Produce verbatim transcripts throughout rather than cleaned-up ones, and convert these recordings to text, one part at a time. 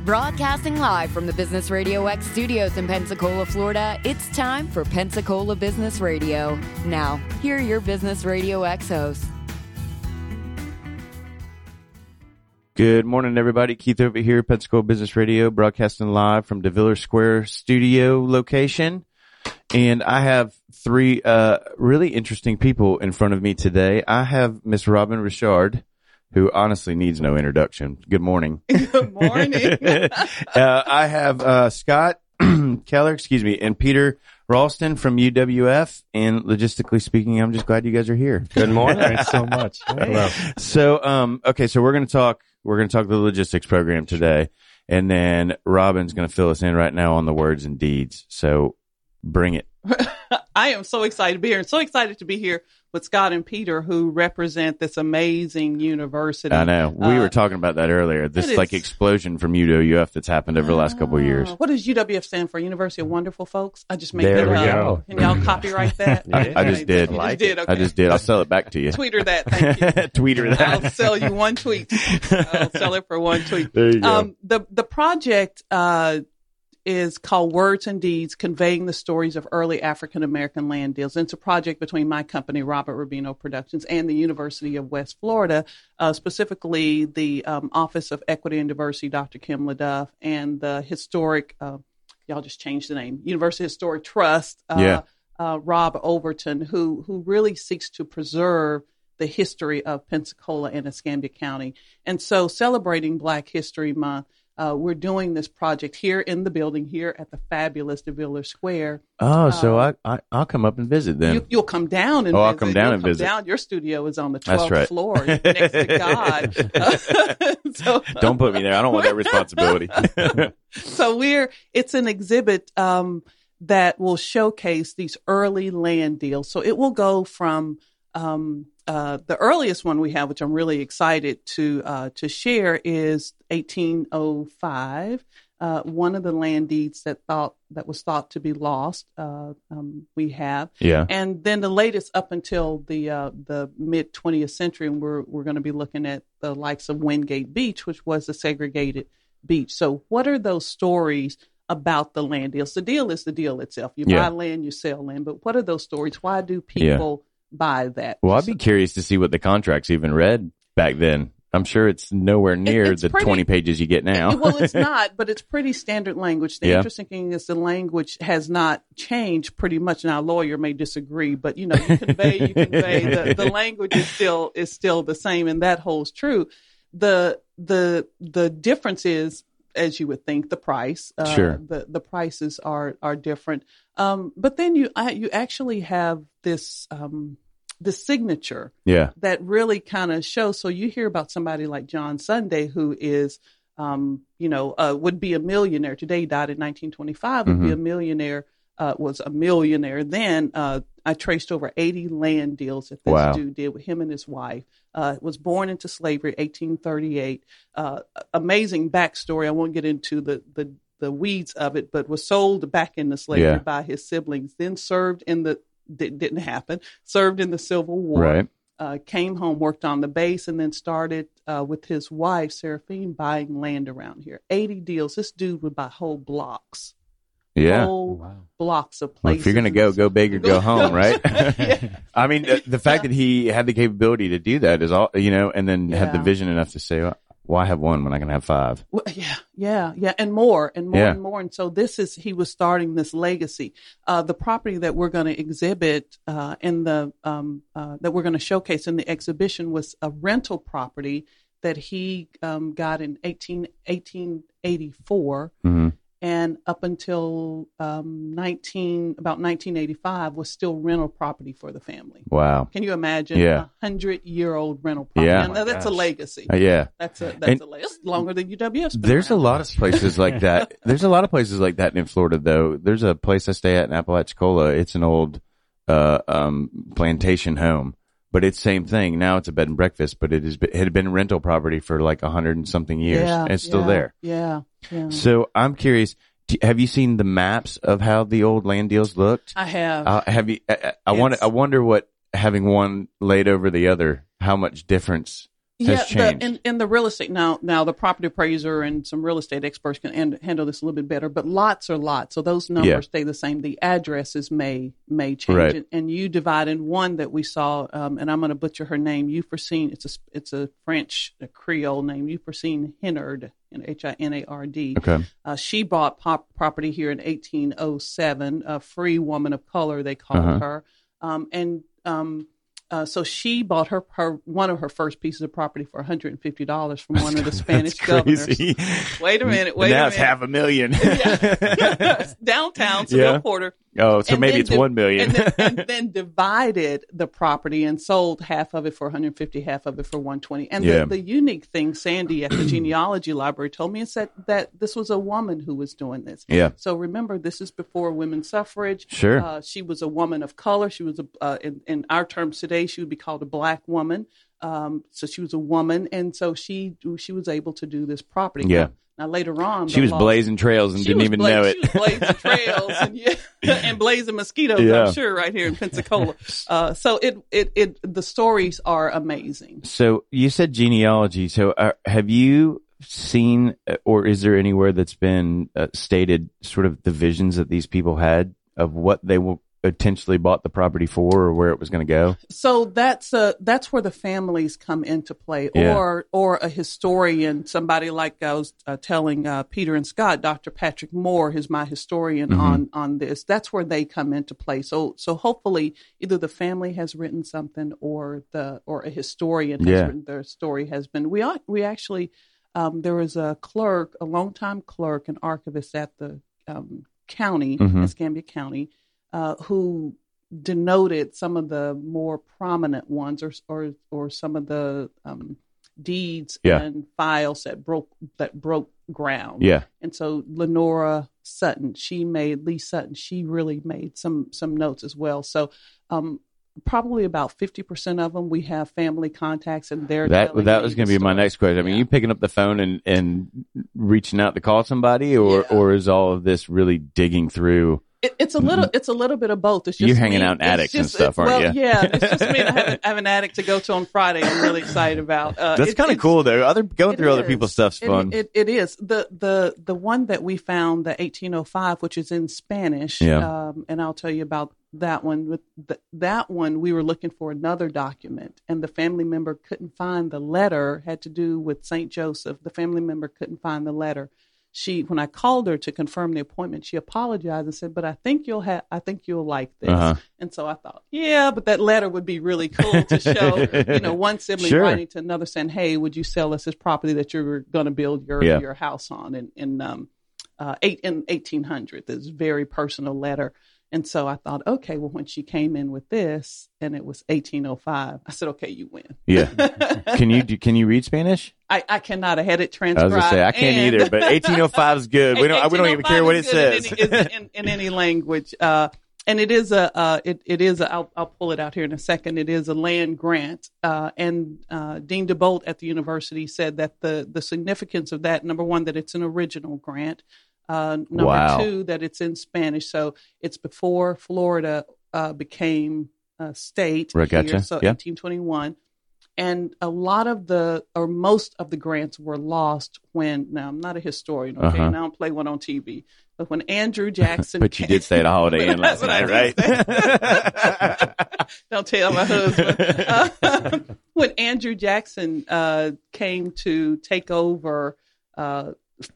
Broadcasting live from the Business Radio X studios in Pensacola, Florida, it's time for Pensacola Business Radio. Now, here are your Business Radio X hosts. Good morning, everybody. Keith over here, Pensacola Business Radio, broadcasting live from the Villers Square studio location. And I have three uh really interesting people in front of me today. I have Miss Robin Richard, who honestly needs no introduction. Good morning. Good morning. uh, I have uh Scott Keller, excuse me, and Peter Ralston from U W F. And logistically speaking, I'm just glad you guys are here. Good morning. Thanks so much. Hello. So, um, okay, so we're going to talk, we're going to talk the logistics program today. And then Robin's going to fill us in right now on the words and deeds. So bring it. I am so excited to be here and so excited to be here with Scott and Peter, who represent this amazing university. I know. We uh, were talking about that earlier. This like explosion from U W F that's happened over the last couple of years. Uh, what does U W F stand for? University of Wonderful Folks? I just made there that we up. Go. Can y'all copyright that? I, I just did. You like just did. Okay. I just did. I'll sell it back to you. Tweet her that. Thank you. Tweet her that. I'll sell you one tweet. I'll sell it for one tweet. There you go. Um, the, the project, uh, is called Words and Deeds, Conveying the Stories of Early African American Land Deals. And it's a project between my company, Robert Rubino Productions, and the University of West Florida, uh, specifically the um, Office of Equity and Diversity, Doctor Kim LaDuff, and the historic, uh, y'all just changed the name, University Historic Trust, uh, yeah. uh, Rob Overton, who who really seeks to preserve the history of Pensacola and Escambia County. And so celebrating Black History Month, Uh, we're doing this project here in the building, here at the fabulous De Villers Square. Oh, so uh, I, I, I'll come up and visit then. You, you'll come down and oh, visit. I'll come down you'll and come visit. Down. Your studio is on the twelfth right. floor next to God. Uh, so, Don't put me there. I don't want that responsibility. So we're, it's an exhibit um, that will showcase these early land deals. So it will go from um, Uh, the earliest one we have, which I'm really excited to uh, to share, is eighteen oh five. Uh, one of the land deeds that thought that was thought to be lost. Uh, um, we have, yeah, and then the latest up until the uh, the mid twentieth century, and we're we're going to be looking at the likes of Wingate Beach, which was a segregated beach. So, what are those stories about the land deals? The deal is the deal itself. You yeah. buy land, you sell land, but what are those stories? Why do people yeah. buy that? Well, I'd be curious to see what the contracts even read back then. I'm sure it's nowhere near it's the pretty, twenty pages you get now. It, well, it's not, but it's pretty standard language. The yeah. interesting thing is the language has not changed pretty much. Now, a lawyer may disagree, but you know, you convey, you convey. The, the language is still is still the same, and that holds true. The the the difference is, as you would think, the price. Uh, sure. The the prices are are different. Um, but then you I, you actually have this um, the signature. Yeah. That really kind of shows. So you hear about somebody like John Sunday, who is, um, you know, uh, would be a millionaire today. He died in nineteen twenty-five. Would mm-hmm. be a millionaire. Uh, was a millionaire then. Uh, I traced over eighty land deals that this wow. dude did with him and his wife. Uh, was born into slavery, eighteen thirty-eight. Uh, amazing backstory. I won't get into the, the, the weeds of it, but was sold back into slavery yeah. by his siblings, then served in the, It didn't happen, served in the Civil War, right. uh, came home, worked on the base, and then started uh, with his wife, Seraphine, buying land around here. eighty deals. This dude would buy whole blocks. Yeah. Whole wow. blocks of places. Well, if you're going to go, go big or go home, right? yeah. I mean, the, the fact that he had the capability to do that is all, you know, and then Yeah. had the vision enough to say, well, why have one when I can have five? Well, yeah, yeah, yeah, and more, and more, Yeah. and more. And so this is, he was starting this legacy. Uh, the property that we're going to exhibit uh, in the, um, uh, that we're going to showcase in the exhibition was a rental property that he um, got in eighteen, eighteen eighty-four. Mm-hmm. And up until um, nineteen about nineteen eighty-five was still rental property for the family. Wow! Can you imagine Yeah. a hundred year old rental property? Yeah. And that's a legacy. Uh, yeah, That's a that's And a legacy. It's longer than U W F's. been there's a around. lot of places like that. There's a lot of places like that in Florida, though. There's a place I stay at in Apalachicola. It's an old uh, um, plantation home, but it's same thing. Now it's a bed and breakfast, but it is it had been rental property for like a hundred and something years, Yeah, and it's still yeah, there. Yeah, yeah. So I'm curious. do- Have you seen the maps of how the old land deals looked? I have. Uh, have you? I, I, I wonder. It's- I wonder what having one laid over the other, how much difference has yeah, changed? The, in, in the real estate now, now the property appraiser and some real estate experts can end, handle this a little bit better. But lots are lots, so those numbers Yeah. stay the same. The addresses may may change, Right. and, and you divide in one that we saw, um, and I'm going to butcher her name. Euphorine, it's a it's a French a Creole name. Euphorine Hinard, H I N A R D. Okay. Uh, she bought pop property here in eighteen oh seven. A free woman of color, they called Uh-huh. her, um, and. Um, Uh, so she bought her, her one of her first pieces of property for one hundred fifty dollars from one of the Spanish That's governors. crazy. Wait a minute, wait now a it's minute. half a million. Yeah. Downtown, Seville Yeah. Porter. Oh, so And maybe then it's di- one million. and, then, and then divided the property and sold half of it for one hundred fifty, half of it for one hundred twenty. And Yeah. the, the unique thing, Sandy at the genealogy library told me, is that, that this was a woman who was doing this. Yeah. So remember, this is before women's suffrage. Sure. Uh, she was a woman of color. She was a, uh, in, in our terms today, she would be called a black woman. Um, so she was a woman, and so she she was able to do this property. Yeah. Now, now later on, She the was law- blazing trails and she didn't was even bla- know it. She was blazing trails and, yeah, and blazing mosquitoes, Yeah. I'm sure, right here in Pensacola. Uh, so it, it, it, the stories are amazing. So you said genealogy. So uh, have you seen, uh, or is there anywhere that's been uh, stated sort of the visions that these people had of what they will potentially bought the property for or where it was going to go? So that's uh, that's where the families come into play, Yeah. or or a historian, somebody like I was uh, telling uh, Peter and Scott, Doctor Patrick Moore is my historian Mhm. on on this. That's where they come into play. So so hopefully either the family has written something or the or a historian has Yeah. written their story has been. We ought, we actually um, there was a clerk, a longtime clerk, an archivist at the um, county, Mhm. Escambia County, uh, who denoted some of the more prominent ones, or or or some of the um, deeds Yeah. and files that broke that broke ground. Yeah. And so Lenora Sutton, she made Lee Sutton, she really made some some notes as well. So um, probably about fifty percent of them we have family contacts, and they're That telling that me was going to the be my story. next question. I mean, Yeah. you picking up the phone and, and reaching out to call somebody, or Yeah. or is all of this really digging through? It, it's a little, it's a little bit of both. It's just You're hanging me- out in it's attics and just- stuff, aren't well, you? Yeah, it's just me. And I have, a, I have an attic to go to on Friday. I'm really excited about. Uh, That's it- kind of it's- cool, though. Other going it through other is. people's stuff's It- fun. It, it is the the the one that we found, the eighteen oh five, which is in Spanish. Yeah. Um, and I'll tell you about that one. With the, that one, we were looking for another document, and the family member couldn't find the letter. Had to do with Saint Joseph. The family member couldn't find the letter. She, when I called her to confirm the appointment, she apologized and said, "But I think you'll have, I think you'll like this." Uh-huh. And so I thought, yeah, but that letter would be really cool to show, you know, one sibling Sure. writing to another saying, "Hey, would you sell us this property that you're going to build your Yeah. your house on?" In in um, uh, eight in eighteen hundred, this very personal letter. And so I thought, okay, well, when she came in with this and it was eighteen oh five, I said, okay, you win. Yeah. Can you do- can you read Spanish? I, I cannot. I had it I transcribed. was gonna say I can't and- either, but eighteen oh five is good. We don't we don't even care what it eighteen oh five says. is good In any, is in, in any language, uh, and it is a uh, it it is a, I'll, I'll pull it out here in a second. It is a land grant, uh, and uh, Dean DeBolt at the university said that the the significance of that, number one, that it's an original grant. Uh, number Wow. two, that it's in Spanish, so it's before Florida uh, became a state. Right, here, gotcha. So Yeah. eighteen twenty-one. And a lot of the, or most of the grants were lost when, now I'm not a historian, okay, Uh-huh. and I don't play one on T V, but when Andrew Jackson. But you came- did stay at a Holiday Inn last That's what I night, did right? Don't tell my husband. Uh, when Andrew Jackson uh, came to take over uh,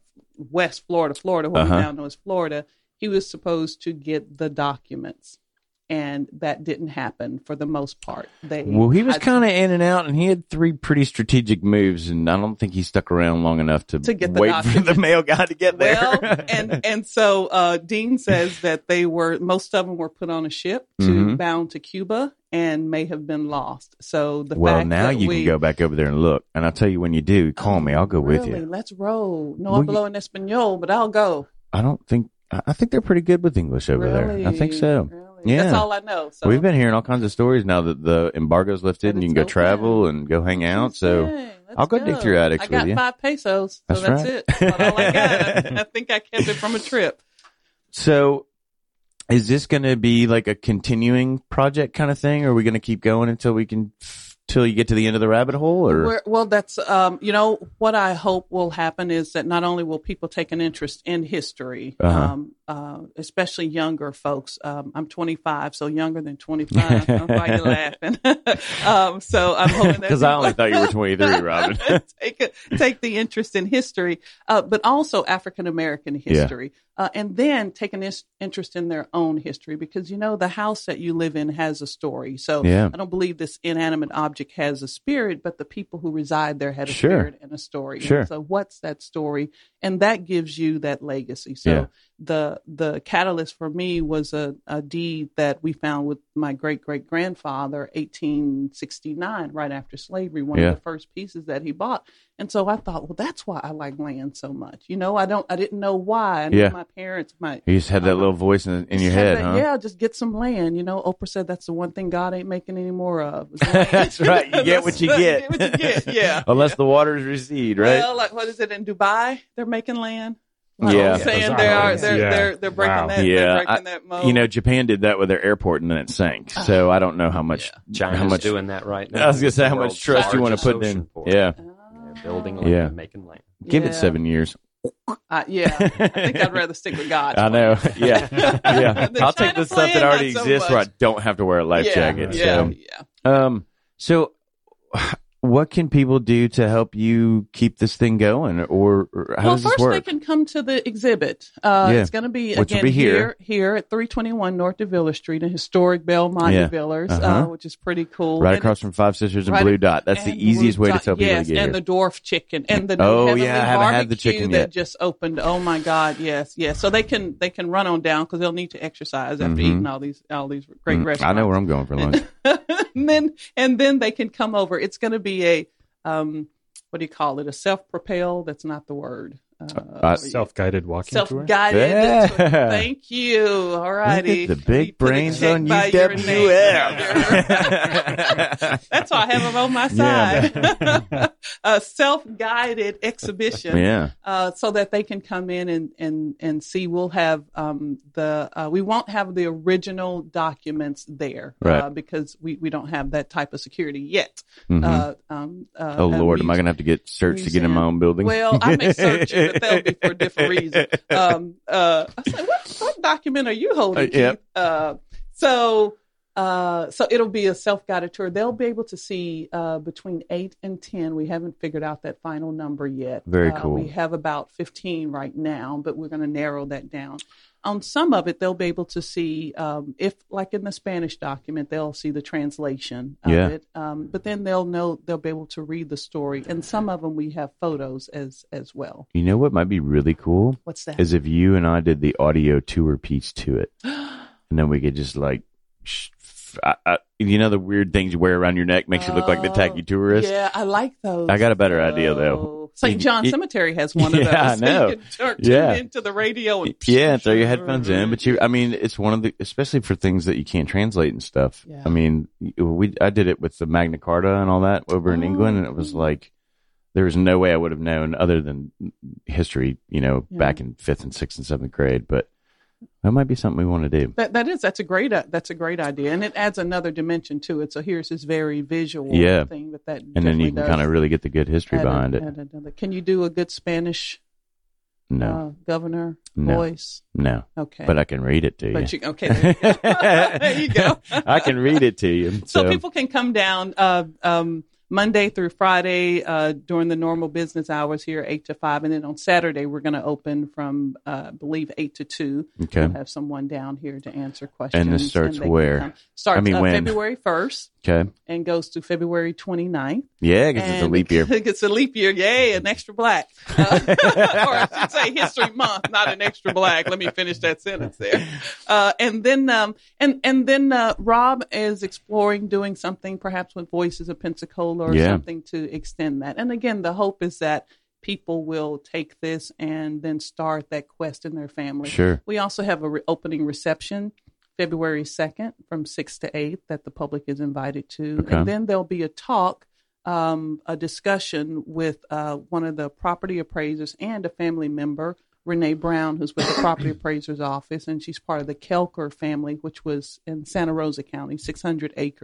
West Florida, Florida, what Uh-huh. we now know as Florida, he was supposed to get the documents. And that didn't happen for the most part. They Well, he was had- kind of in and out, and he had three pretty strategic moves, and I don't think he stuck around long enough to, To get the wait for document. the mail guy to get there. Well, and and so uh, Dean says that they were most of them were put on a ship to Mhm. bound to Cuba and may have been lost. So the well, fact now that you we, can go back over there and look, and I'll tell you when you do, call me. I'll go with really, you. let's roll. No Well, hablo en español, but I'll go. I don't think I I think they're pretty good with English over Really? there. I think so. Really? Yeah. That's all I know. So We've been hearing all kinds of stories now that the embargo's lifted That and you it's can go open. travel and go hang out. So Hey, let's I'll go dig through attics I got with you. five pesos, so That's that's, right. it. That's all I got. I, I think I kept it from a trip. So is this going to be like a continuing project kind of thing, or are we going to keep going until we can f- till you get to the end of the rabbit hole, or We're, well, that's um, you know what I hope will happen is that not only will people take an interest in history, Uh-huh. um, uh, especially younger folks. Um, I'm twenty-five, so younger than twenty-five. That's why you're laughing. um, so I'm hoping that because I only people- thought you were twenty-three, Robin. take a, take the interest in history, uh, but also African American history, uh, and then take an is- interest in their own history, because you know the house that you live in has a story. So Yeah. I don't believe this inanimate object has a spirit, but the people who reside there had a Sure. spirit and a story. Sure. And so what's that story? And that gives you that legacy. So Yeah. the the catalyst for me was a, a deed that we found with my great great grandfather, eighteen sixty-nine, right after slavery, one Yeah. of the first pieces that he bought. And so I thought, well, that's why I like land so much. You know, I don't, I didn't know why. I knew Yeah. my parents, my You just had that uh, little voice in, in just your had head, that, huh? Yeah, just get some land. You know, Oprah said that's the one thing God ain't making any more of. is land. That's right. You get what you get. Get what you get. Yeah. Unless the waters recede, right? Well, like what is it in Dubai? They're making land. Like Yeah. I'm saying Those they are. islands. They're Yeah. they're they're breaking Wow. that. Yeah, They're breaking I- that mold. You know, Japan did that with their airport and then it sank. So I don't know how much. China's how much doing that right now. I was gonna say The how much world's trust you want to largest put in. ocean port. Yeah, They're building land Yeah. and making land. give Yeah. it seven years. Uh, yeah, I think I'd rather stick with God. I know. Yeah, yeah. The I'll take China the stuff that plan, already not so exists where I much. don't have to wear a life yeah, jacket. Yeah, So, yeah. um, so what can people do to help you keep this thing going, or, or how well, does this first work? they can come to the exhibit. Uh, Yeah. It's going to be Which will again be here. here here at three twenty-one North de Villers Street, in historic Belmont Yeah. de Villers, Uh-huh. uh, which is pretty cool. Right And across it's- from Five Sisters and right- Blue Dot. That's the and easiest Blue way to Dot, tell people yes, to get and here. the dwarf chicken and the new Oh, Heavenly yeah, I haven't had the barbecue chicken that yet. just opened. Oh my God, yes, yes. So they can they can run on down because they'll need to exercise after Mhm. eating all these all these great Mm, restaurants. I know where I'm going for lunch. and then and then they can come over. It's going to be a um, what do you call it? A self-propel. That's not the word. Uh, Self-guided walking tour. self-guided. Yeah. Thank you. All righty. Look at the big You put a brains check on by U your W name. F. That's why I have them on my Yeah. side. A self-guided exhibition. Yeah. Uh, so that they can come in and, and, and see. We'll have um, the uh, we won't have the original documents there, Right. uh, because we, we don't have that type of security yet. Mhm. Uh, um, uh, Oh a Lord, am I muse- going to have to get searched to get in my museum. own building? Well, I may search it, but that'll be for a different reason. Um, uh, I said, what, what document are you holding, Uh, yep. Keith? Uh, so, uh, so it'll be a self-guided tour. They'll be able to see uh, between eight and ten. We haven't figured out that final number yet. Very Uh, cool. we have about fifteen right now, but we're going to narrow that down. On some of it, they'll be able to see, um, if like in the Spanish document, they'll see the translation of Yeah. it. Um, but then they'll know, they'll be able to read the story. And some of them we have photos as as well. You know what might be really cool What's that? is if you and I did the audio tour piece to it, and then we could just like, sh- f- I, I, you know, the weird things you wear around your neck makes you look like the tacky tourist. Yeah, I like those. I got a better idea, though. Oh. Saint John You- Cemetery has one of those. Yeah, I So know. you can turn, Yeah. tune into the radio and Yeah, throw your headphones in, but you, I mean, it's one of the, especially for things that you can't translate and stuff. Yeah. I mean, we, I did it with the Magna Carta and all that over in Oh. England, and it was like, there was no way I would have known other than history, you know, Yeah. back in fifth and sixth and seventh grade, but that might be something we want to do. That that is that's a great uh, that's a great idea, and it adds another dimension to it. So here's this very visual Yeah. thing, but that And then you can kind of really get the good history add a- behind it. add another- Can you do a good Spanish No, uh, governor No. voice? no, Okay, but I can read it to you. But you okay? There you go. There you go. I can read it to you. So So, people can come down uh, um, Monday through Friday uh, during the normal business hours here, eight to five, and then on Saturday we're going to open from uh, I believe eight to two. okay. We'll have someone down here to answer questions. And this starts they can where? come. Starts I mean, uh, when? February first Okay. and goes to February twenty-ninth. Yeah, because it's a And leap year. It's a leap year. Yay, an extra black. Uh, or I should say history month, not an extra black. Let me finish that sentence there. Uh, and then, um, and, and then, uh, Rob is exploring doing something perhaps with Voices of Pensacola or Yeah. something to extend that. And again, the hope is that people will take this and then start that quest in their family. Sure. We also have a re- opening reception February second from six to eight that the public is invited to. Okay. And then there'll be a talk, um, a discussion with uh, one of the property appraisers and a family member, Renee Brown, who's with the property appraiser's office, and she's part of the Kelker family, which was in Santa Rosa County, six hundred acres.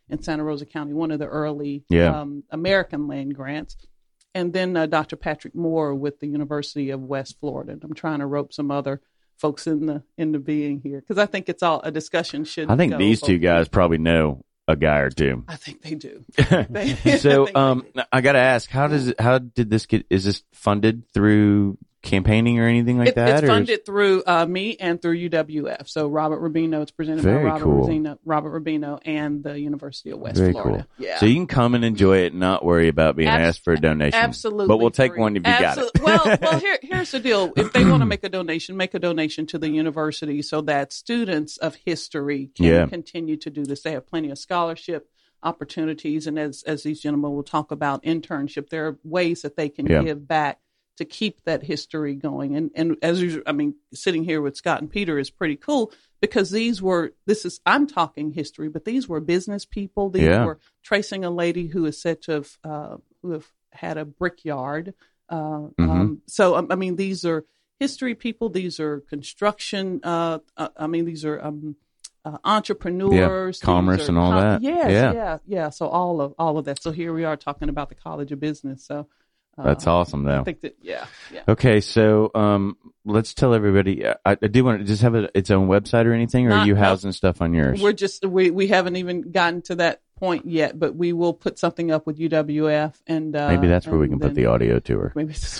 in Santa Rosa County, one of the early Yeah. um, American land grants. And then uh, Doctor Patrick Moore with the University of West Florida. And I'm trying to rope some other folks in the into being here because I think it's all a discussion should. I think go these two both guys ways. probably know a guy or two. I think they do. So, They- I think they um, do. I got to ask, how does it, how did this get, is this funded through campaigning or anything like It- that? It's or is- funded through uh, me and through U W F. So Robert Rubino, it's presented Very by Robert cool. Rubino, Robert Rubino and the University of West Very Florida. cool. Yeah. So you can come and enjoy it and not worry about being Abs- asked for a donation. Absolutely. But we'll take free. one if you got it. Absolute- well, well, here, here's the deal. If they want to make a donation, make a donation to the university so that students of history can Yeah. continue to do this. They have plenty of scholarship opportunities. And as, as these gentlemen will talk about internship, there are ways that they can Yeah. give back to keep that history going. And, and as usual, I mean, sitting here with Scott and Peter is pretty cool because these were, this is, I'm talking history, but these were business people. These Yeah. were tracing a lady who is said to have, uh, who have had a brickyard. Uh, Mm-hmm. um, so, um, I mean, these are history people. These are construction. Uh, uh, I mean, these are, um, uh, entrepreneurs, Yeah, commerce These are and all that. Yes, Yeah. yeah, yeah. So all of all of that. So here we are talking about the College of Business. So uh, That's awesome, though. I think that yeah, yeah. Okay, so um, let's tell everybody. I, I do want to just have a, its own website or anything, or are Not- you no. housing stuff on yours? We're just we we haven't even gotten to that point yet, but we will put something up with U W F and uh, Maybe that's where we and can put then- the audio tour. Maybe it's,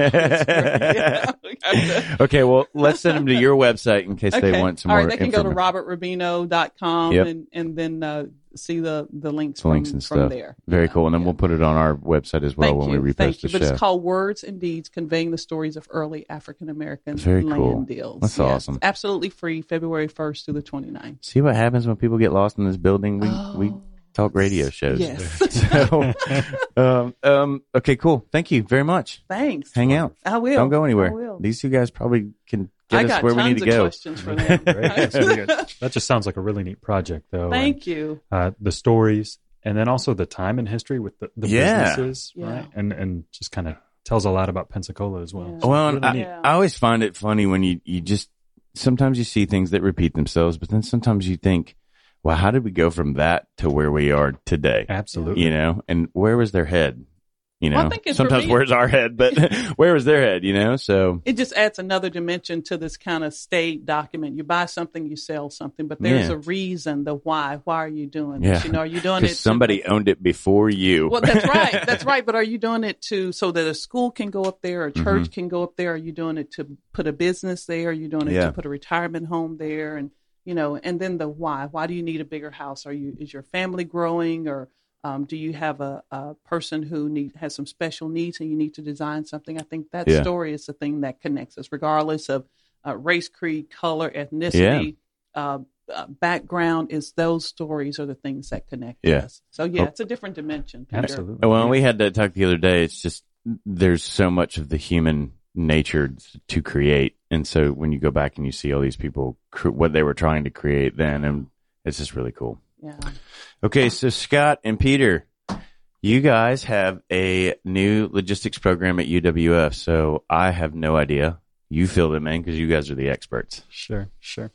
yeah. Okay, well, let's send them to your website in case they want some All more right, they can go to information. robert rubino dot com Yep. and, and then uh, see the, the links, Some links from, and from stuff. there. Very Yeah, cool, and then yeah. we'll put it on our website as well Thank when you, we repost thank the you. But show. it's called Words and Deeds, Conveying the Stories of Early African American Very Land cool. Deals. That's Yes, awesome. Absolutely free, February first through the twenty-ninth. See what happens when people get lost in this building? We we Oh, talk radio shows. Yes. So, um, um, okay, cool. Thank you very much. Thanks. Hang out. I will. Don't go anywhere. I will. These two guys probably can get I us got where we tons need to of go. questions for them. Great. So we got- that just sounds like a really neat project, though. Thank you. And, uh, the stories, and then also the time and history with the, the Yeah. businesses, Yeah. right? And and just kind of tells a lot about Pensacola as well. Yeah. So Well, really I, neat. Yeah. I always find it funny when you, you just, sometimes you see things that repeat themselves, but then sometimes you think, well, how did we go from that to where we are today? Absolutely. You know, and where was their head? You know, Well, I think it's sometimes for me- where's our head, but where was their head? You know, so It just adds another dimension to this kind of state document. You buy something, you sell something, but there's Yeah. a reason, the why. Why are you doing Yeah. this? You know, are you doing it? because to- somebody owned it before you. Well, that's right. That's right. But are you doing it to so that a school can go up there, a church Mm-hmm. can go up there? Are you doing it to put a business there? Are you doing it Yeah. to put a retirement home there? And you know, and then the why. Why do you need a bigger house? Are you is your family growing, or um, do you have a, a person who need has some special needs and you need to design something? I think that Yeah. story is the thing that connects us, regardless of uh, race, creed, color, ethnicity. Uh, uh, background is those stories are the things that connect Yeah. us. So yeah, Oh. it's a different dimension. Peter. Absolutely. Well, we had that talk the other day. It's just there's so much of the human nature to create, and so when you go back and you see all these people, cr- what they were trying to create then, and it's just really cool. Yeah. Okay, so Scott and Peter, you guys have a new logistics program at U W F. So I have no idea. You fill them in because you guys are the experts. Sure, sure.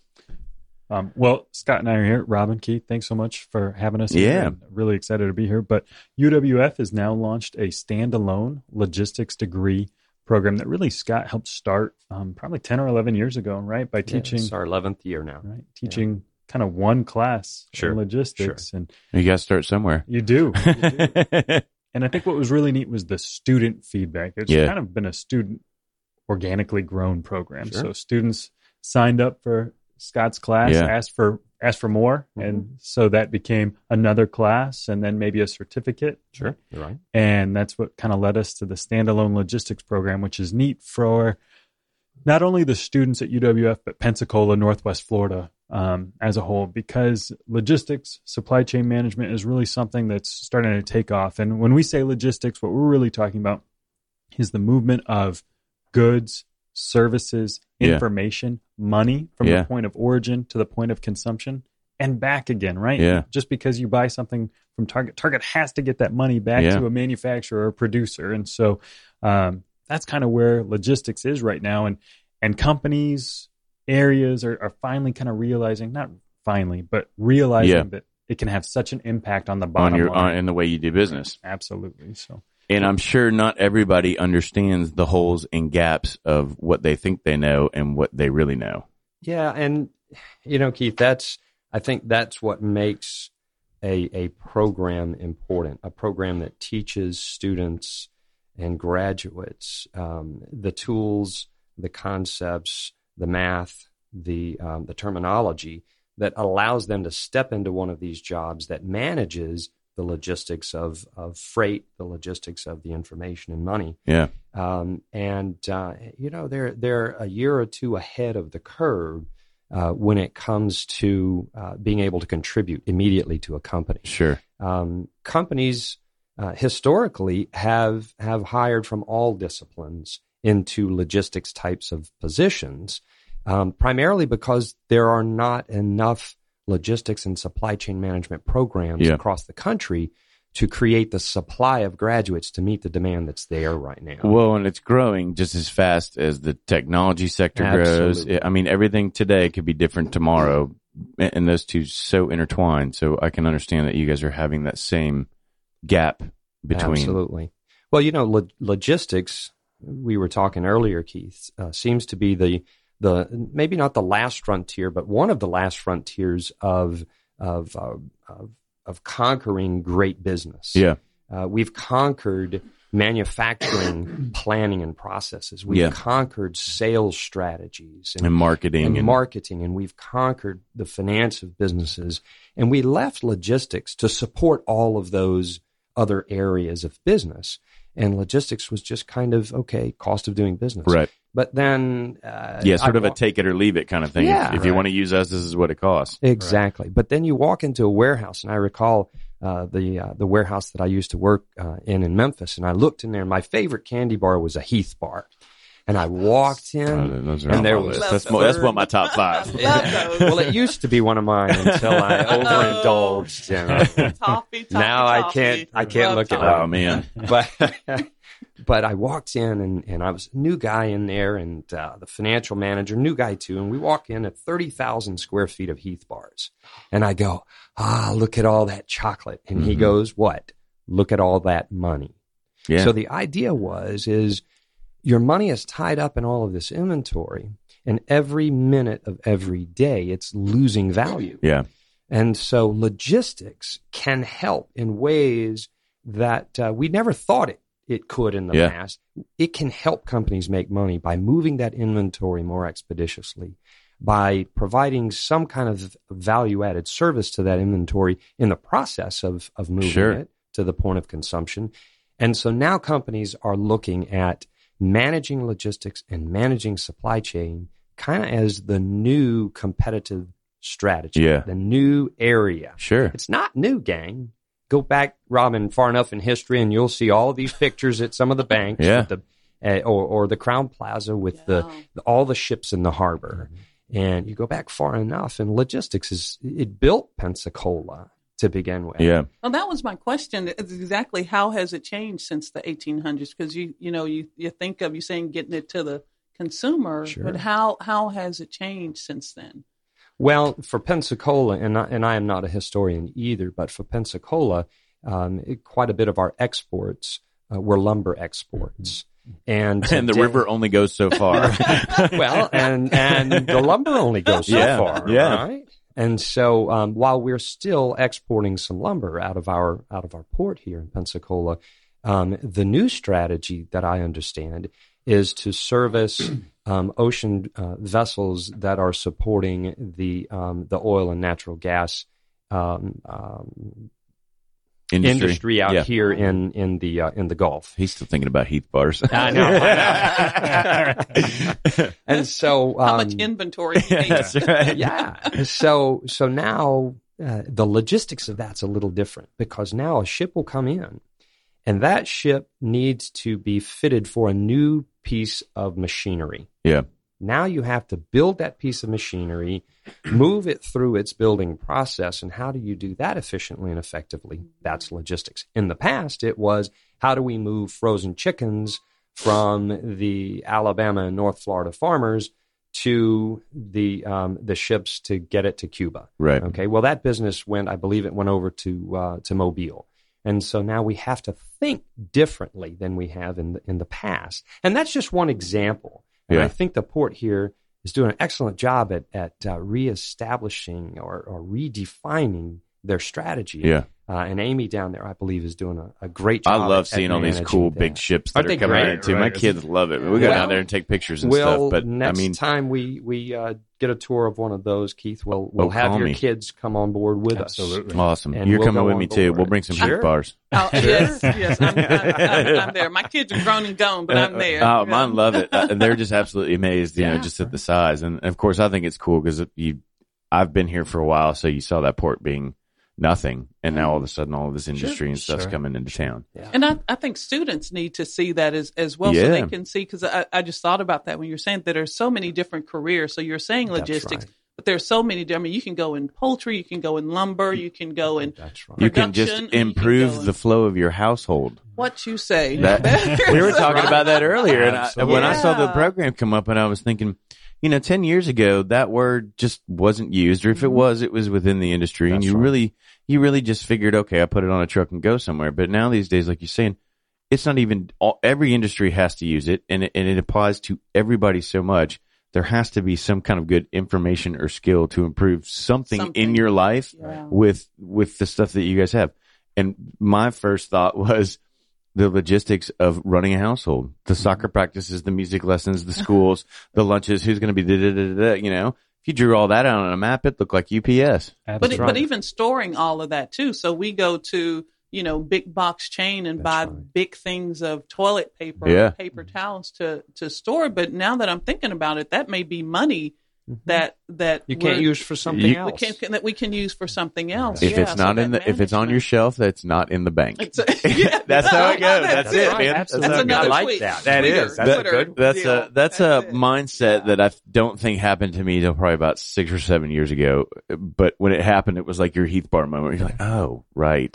Um, well, Scott and I are here. Robin, Keith, thanks so much for having us. Yeah. Here. I'm really excited to be here. But U W F has now launched a standalone logistics degree program that really Scott helped start um, probably ten or eleven years ago, right? By Yeah, teaching, it's our eleventh year now. right? Teaching kind of one class Sure, in logistics. And You guys start somewhere. you do. You do. And I think what was really neat was the student feedback. It's Yeah. kind of been a student organically grown program. Sure. So students signed up for Scott's class, Yeah. asked for asked for more, and so that became another class and then maybe a certificate. Sure, you're right. And that's what kind of led us to the standalone logistics program, which is neat for not only the students at U W F, but Pensacola, Northwest Florida um, as a whole, because logistics, supply chain management is really something that's starting to take off. And when we say logistics, what we're really talking about is the movement of goods, services, Yeah. information, money from Yeah. the point of origin to the point of consumption and back again, right? Yeah. Just because you buy something from Target, Target has to get that money back Yeah. to a manufacturer or producer. And so um, that's kind of where logistics is right now. And and companies, areas are, are finally kind of realizing, not finally, but realizing Yeah. that it can have such an impact on the on bottom your line. on, in the way you do business. Absolutely. So, And I'm sure not everybody understands the holes and gaps of what they think they know and what they really know. Yeah, and you know, Keith, that's I think that's what makes a a program important. A program that teaches students and graduates um, the tools, the concepts, the math, the um, the terminology that allows them to step into one of these jobs that manages the logistics of of freight, the logistics of the information and money. Yeah. Um, and uh, you know, they're they're a year or two ahead of the curve uh, when it comes to uh, being able to contribute immediately to a company. Sure. Um, companies uh, historically have have hired from all disciplines into logistics types of positions, um, primarily because there are not enough logistics and supply chain management programs Yeah. across the country to create the supply of graduates to meet the demand that's there right now. Well, and it's growing just as fast as the technology sector grows. Absolutely. I mean, everything today could be different tomorrow, and those two so intertwined. So I can understand that you guys are having that same gap between. Absolutely. Well, you know, lo- logistics, we were talking earlier, Keith, uh, seems to be the the maybe not the last frontier, but one of the last frontiers of of uh, of, of conquering great business. Yeah. Uh, we've conquered manufacturing planning and processes. We've Yeah. conquered sales strategies And marketing. and and- marketing, and we've conquered the finance of businesses, and we left logistics to support all of those other areas of business. And logistics was just kind of, okay, cost of doing business. Right. But then... Uh, Yeah, sort I of a wa- take it or leave it kind of thing. Yeah. if if you Right. want to use us, this is what it costs. Exactly. But then you walk into a warehouse, and I recall uh, the uh, the warehouse that I used to work uh, in in Memphis, and I looked in there, and my favorite candy bar was a Heath bar. And I walked in, Uh, those are and on there my was... list. That's, mo- that's one of my top five. Love those. Well, it used to be one of mine until I overindulged. You know. Toffee, toffee, Now I toffee. can't- I can't Love look it toffee. up. Oh, man. but but I walked in and, and I was a new guy in there, and uh, the financial manager, new guy too, and we walk in at thirty thousand square feet of Heath bars, and I go, ah, look at all that chocolate, and he Mhm. goes, what? Look at all that money. Yeah. So the idea was is your money is tied up in all of this inventory, and every minute of every day it's losing value. yeah. And so logistics can help in ways that uh, we never thought it, it could in the Yeah. past. It can help companies make money by moving that inventory more expeditiously, by providing some kind of value-added service to that inventory in the process of, of moving Sure. it to the point of consumption. And so now companies are looking at managing logistics and managing supply chain kind of as the new competitive strategy, Yeah. the new area. Sure. It's not new, gang. Go back, Robin, far enough in history, and you'll see all these pictures at some of the banks, Yeah. with the, uh, or or the Crown Plaza with the, Yeah. the all the ships in the harbor. And you go back far enough, and logistics is it built Pensacola to begin with. Yeah. Well, that was my question. It's exactly how has it changed since the eighteen hundreds? Because you, you know, you, you think of you saying getting it to the consumer, Sure. but how how has it changed since then? Well, for Pensacola, and I, and I am not a historian either, but for Pensacola, um, it- quite a bit of our exports uh, were lumber exports. And, And the today- river only goes so far. well, and and the lumber only goes so Yeah, far, yeah. right? And so, um, while we're still exporting some lumber out of our out of our port here in Pensacola, um, the new strategy that I understand is to service um, ocean uh, vessels that are supporting the um, the oil and natural gas um, um, Industry. industry out Yeah. here in in the uh, in the Gulf. He's still thinking about Heath bars. I know. And so, um, How much inventory do you need? That's right. yeah. So so now uh, the logistics of that's a little different, because now a ship will come in, and that ship needs to be fitted for a new piece of machinery. Yeah. Now you have to build that piece of machinery, move it through its building process, and how do you do that efficiently and effectively? That's logistics. In the past, it was how do we move frozen chickens from the Alabama and North Florida farmers to the um, the ships to get it to Cuba. Right. Okay. Well, that business went, I believe it went over to uh, to Mobile. And so now we have to think differently than we have in the, in the past. And that's just one example. And Yeah. I think the port here is doing an excellent job at, at uh, reestablishing or, or redefining their strategy. Yeah. Uh, and Amy down there, I believe, is doing a, a great job. I love at, seeing at all these managing cool that. big ships that Aren't are they coming great? in too. My Right. kids love it. We go Well, down there and take pictures and well, stuff. But next I mean, time we we uh, get a tour of one of those, Keith, we'll we'll Oh, have call your me. kids come on board with Absolutely. awesome. And You're we'll coming go with on me too. board. We'll bring some Sure. Heath bars. Oh, yes, yes, I'm, I'm, I'm there. My kids are grown and gone, but I'm there. Oh, mine love it. Uh, and they're just absolutely amazed, you know, Yeah. just at the size. And of course, I think it's cool because you, I've been here for a while, so you saw that port being nothing, and now all of a sudden, all of this industry and stuff's Sure. coming into town. And I, I think students need to see that as, as well, Yeah. so they can see, because I, I just thought about that when you're saying that there's so many different careers. So you're saying That's logistics, right. but there's so many. I mean, you can go in poultry, you can go in lumber, you can go in That's right. You can just production, and you can improve go in- the flow of your household. what you say. That, we were talking about that earlier, and I, when I saw the Yeah. program come up, and I was thinking, you know, ten years ago, that word just wasn't used, or if it was, it was within the industry, and That's you right. really, you really just figured, okay, I put it on a truck and go somewhere. But now these days, like you're saying, it's not even all, every industry has to use it, and it, and it applies to everybody so much. There has to be some kind of good information or skill to improve something, in Something. your life Yeah. with with the stuff that you guys have. And my first thought was the logistics of running a household, the soccer practices, the music lessons, the schools, the lunches, who's going to be da, da, da, da, da, you know. If you drew all that out on a map, it looked like U P S. But, Absolutely. it, but even storing all of that too. So we go to, you know, big box chain and That's buy right. big things of toilet paper, Yeah. and paper towels to, to store. But now that I'm thinking about it, that may be money that, that You can't we're- use for something You- we else. can, that we can use for something else. If Yeah, it's so not that in the, if it's on your management- shelf, that's not in the bank. It's a- yeah, That's how it goes. That's, That's it, right. man. Absolutely. That's, how it That's goes. another I like tweet. that. That Twitter, is. That- Twitter That's deal. a that's a it. mindset Yeah. that I don't think happened to me until probably about six or seven years ago. But when it happened, it was like your Heath bar moment. You're like, oh, right,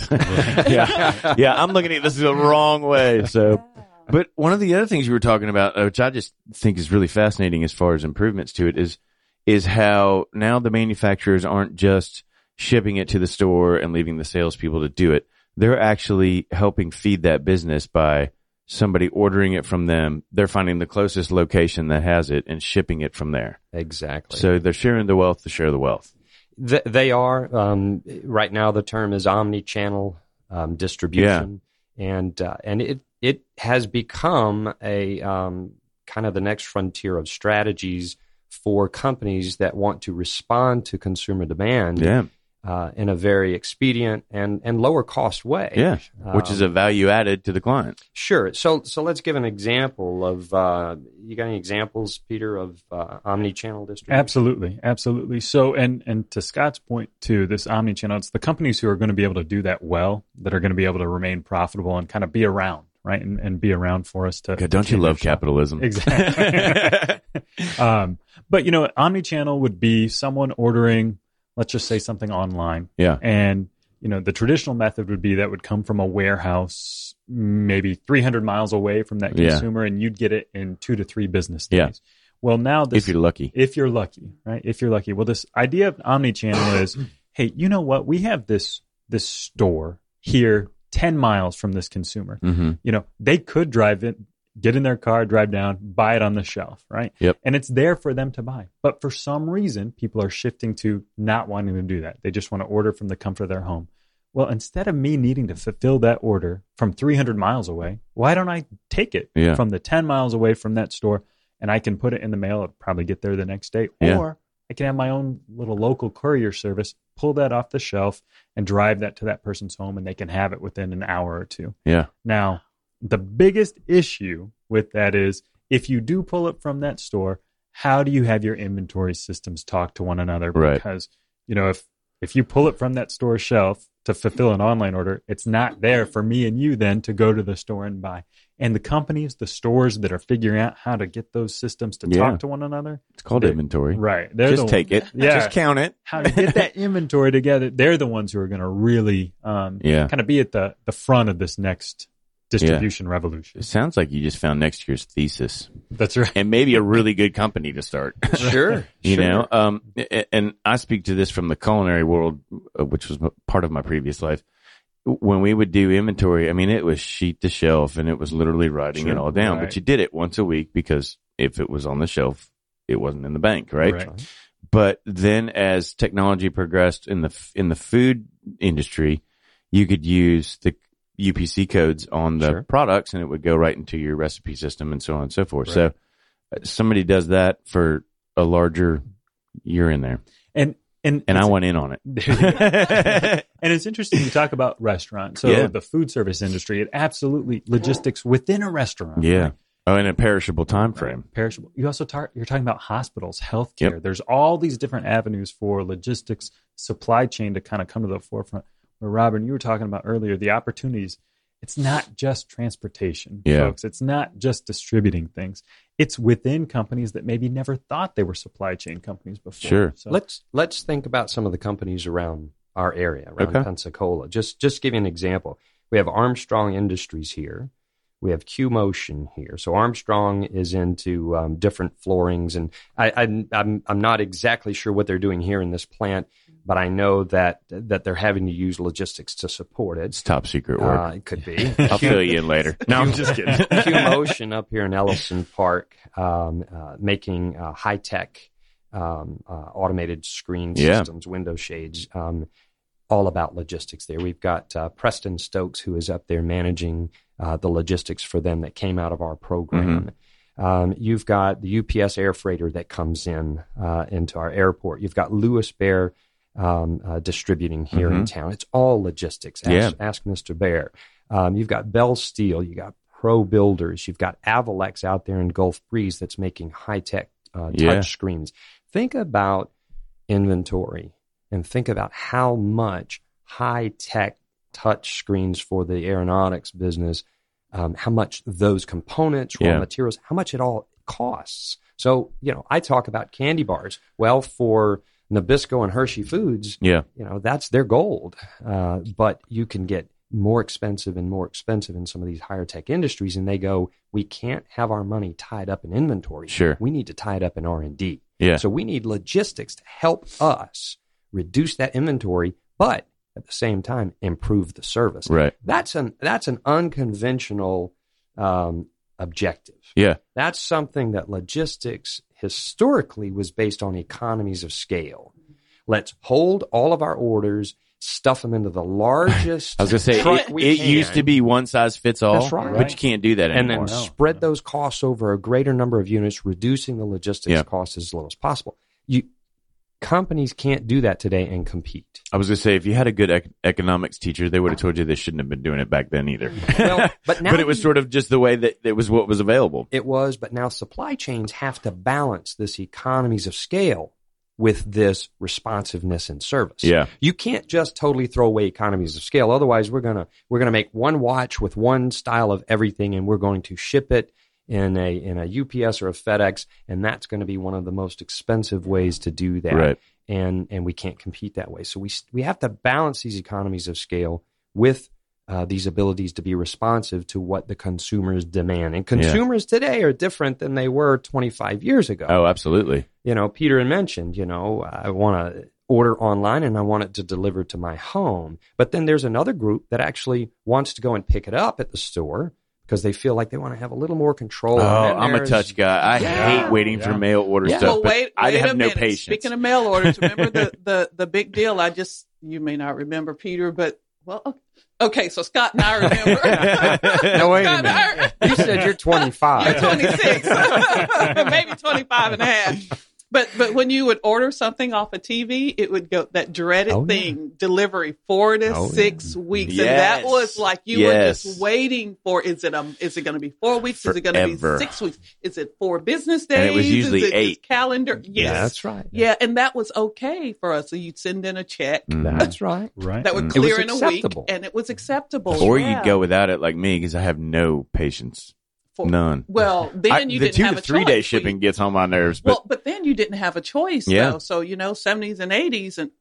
yeah, yeah. I'm looking at this the wrong way. So, but one of the other things you were talking about, uh, which I just think is really fascinating as far as improvements to it, is is how now the manufacturers aren't just shipping it to the store and leaving the salespeople to do it. They're actually helping feed that business by somebody ordering it from them. They're finding the closest location that has it and shipping it from there. Exactly. So they're sharing the wealth to share the wealth. Th- they are. Um, right now, the term is omni-channel um, distribution, and uh, and it it has become a um, kind of the next frontier of strategies for companies that want to respond to consumer demand Yeah. uh, in a very expedient and, and lower cost way. Yeah. Which is a Um, value added to the client. Sure. So so let's give an example of, uh, you got any examples, Peter, of uh, omni-channel distribution? Absolutely, absolutely. So, and and to Scott's point too, this omni-channel, it's the companies who are going to be able to do that well, that are going to be able to remain profitable and kind of be around, right, and, and be around for us to. God, don't you continue love to shop. capitalism? Exactly. um, but you know, omni-channel would be someone ordering, let's just say something online, Yeah. and you know, the traditional method would be that would come from a warehouse, maybe three hundred miles away from that Yeah. consumer, and you'd get it in two to three business Yeah. days. Well, now this, If you're lucky. if you're lucky, right? If you're lucky. Well, this idea of omni-channel is, hey, you know what? We have this this store here ten miles from this consumer. Mm-hmm. You know, they could drive it, get in their car, drive down, buy it on the shelf, right? Yep. And it's there for them to buy. But for some reason, people are shifting to not wanting to do that. They just want to order from the comfort of their home. Well, instead of me needing to fulfill that order from three hundred miles away, why don't I take it Yeah. from the ten miles away from that store, and I can put it in the mail? It'll probably get there the next day. Yeah. Or I can have my own little local courier service, pull that off the shelf and drive that to that person's home, and they can have it within an hour or two. Yeah. Now, the biggest issue with that is if you do pull it from that store, how do you have your inventory systems talk to one another? Right. Because, you know, if if you pull it from that store shelf to fulfill an online order, it's not there for me and you then to go to the store and buy. And the companies, the stores that are figuring out how to get those systems to Yeah. talk to one another, It's called They- inventory. right? They're Just the, take it. Yeah. Just count it. how to get that inventory together. They're the ones who are going to really um, Yeah. kind of be at the, the front of this next distribution revolution. It sounds like you just found next year's thesis. That's right. And maybe a really good company to start. Sure. You sure. know, um, and I speak to this from the culinary world, which was part of my previous life. When we would do inventory, I mean, it was sheet to shelf and it was literally writing Sure. it all down, Right. but you did it once a week because if it was on the shelf, it wasn't in the bank, right? Right. But then as technology progressed in the, in the food industry, you could use the U P C codes on the Sure. products and it would go right into your recipe system and so on and so forth. Right. So uh, somebody does that for a larger, you're in there. And and And I it's- went in on it. And it's interesting you talk about restaurants. So Yeah. the food service industry, it absolutely logistics within a restaurant. Yeah. right? Oh, in a perishable time frame. Perishable. You also talk, you're talking about hospitals, healthcare. Yep. There's all these different avenues for logistics, supply chain to kind of come to the forefront. Where Robin, you were talking about earlier, the opportunities. It's not just transportation, Yeah. folks. It's not just distributing things. It's within companies that maybe never thought they were supply chain companies before. Sure. So, Let's let's think about some of the companies around our area, around Okay. Pensacola. Just just give you an example. We have Armstrong Industries here. We have Q Motion here. So Armstrong is into um, different floorings, and I, I, I'm I'm not exactly sure what they're doing here in this plant, but I know that that they're having to use logistics to support it. It's top secret work. Uh, it could be. I'll fill you in later. No, I'm just kidding. Q Motion up here in Ellison Park, um, uh, making uh, high tech um, uh, automated screen Yeah. systems, window shades, um, all about logistics there. We've got uh, Preston Stokes, who is up there managing uh, the logistics for them that came out of our program. Um, you've got the U P S air freighter that comes in uh, into our airport. You've got Lewis Bear um, uh, distributing here in town. It's all logistics. Ask, Yeah. ask Mister Bear. Um, you've got Bell Steel. You got Pro Builders. You've got Avalex out there in Gulf Breeze that's making high tech uh, touch Yeah. screens. Think about inventory and think about how much high tech touch screens for the aeronautics business, um, how much those components, raw Yeah. materials, how much it all costs. So, you know, I talk about candy bars. Well, for Nabisco and Hershey Foods, Yeah. you know, that's their gold. Uh, but you can get more expensive and more expensive in some of these higher tech industries. And they go, we can't have our money tied up in inventory. Sure. We need to tie it up in R and D. Yeah. So we need logistics to help us reduce that inventory, but at the same time, improve the service. Right. That's an, that's an unconventional um, objective. Yeah. That's something that logistics historically was based on economies of scale. Let's hold all of our orders, stuff them into the largest I was going to say, truck it, we it can, used to be one size fits all, That's right. but you can't do that and anymore. then No, spread no. those costs over a greater number of units, reducing the logistics Yeah. costs as low as possible. You companies can't do that today and compete. I was going to say, if you had a good ec- economics teacher, they would have told you they shouldn't have been doing it back then either. Well, but now but it was you- sort of just the way that it was what was available. It was, but now supply chains have to balance this economies of scale with this responsiveness and service. Yeah. You can't just totally throw away economies of scale. Otherwise, we're going to we're going to make one watch with one style of everything, and we're going to ship it in a in a U P S or a FedEx, and that's going to be one of the most expensive ways to do that. Right. And and we can't compete that way. So we we have to balance these economies of scale with uh, these abilities to be responsive to what the consumers demand. And consumers today are different than they were twenty-five years ago. Oh, absolutely. You know, Peter had mentioned, you know, I want to order online and I want it to deliver to my home. But then there's another group that actually wants to go and pick it up at the store because they feel like they want to have a little more control. Oh, And then I'm a there's- touch guy. I Yeah. hate waiting for Yeah. mail order Yeah. stuff, Well, but wait, I wait have a no minute. patience. Speaking of mail orders, remember the, the, the big deal? I just, you may not remember, Peter, but, well, okay, so Scott and I remember. No, wait a Scott and I- minute. You said you're twenty-five. You're twenty-six, maybe twenty-five and a half. But but when you would order something off a T V, it would go that dreaded Oh, yeah. thing, delivery four to Oh, six weeks, Yes. and that was like you Yes. were just waiting for. Is it um? Is it going to be four weeks? Is it going to Forever. be six weeks? Is it four business days? And it was usually Is it eight. just calendar? Yes, Yeah, that's right. Yeah, and that was okay for us. So you'd send in a check Mhm. That's right. Right. that would Mm. It was clear in a week, acceptable. and it was acceptable. Or yeah. you'd go without it like me because I have no patience. For- None. Well, then I- you the didn't two have to a three choice. day We- shipping gets on my nerves, but well, but then you didn't have a choice, Yeah. though. So, you know, seventies and eighties, and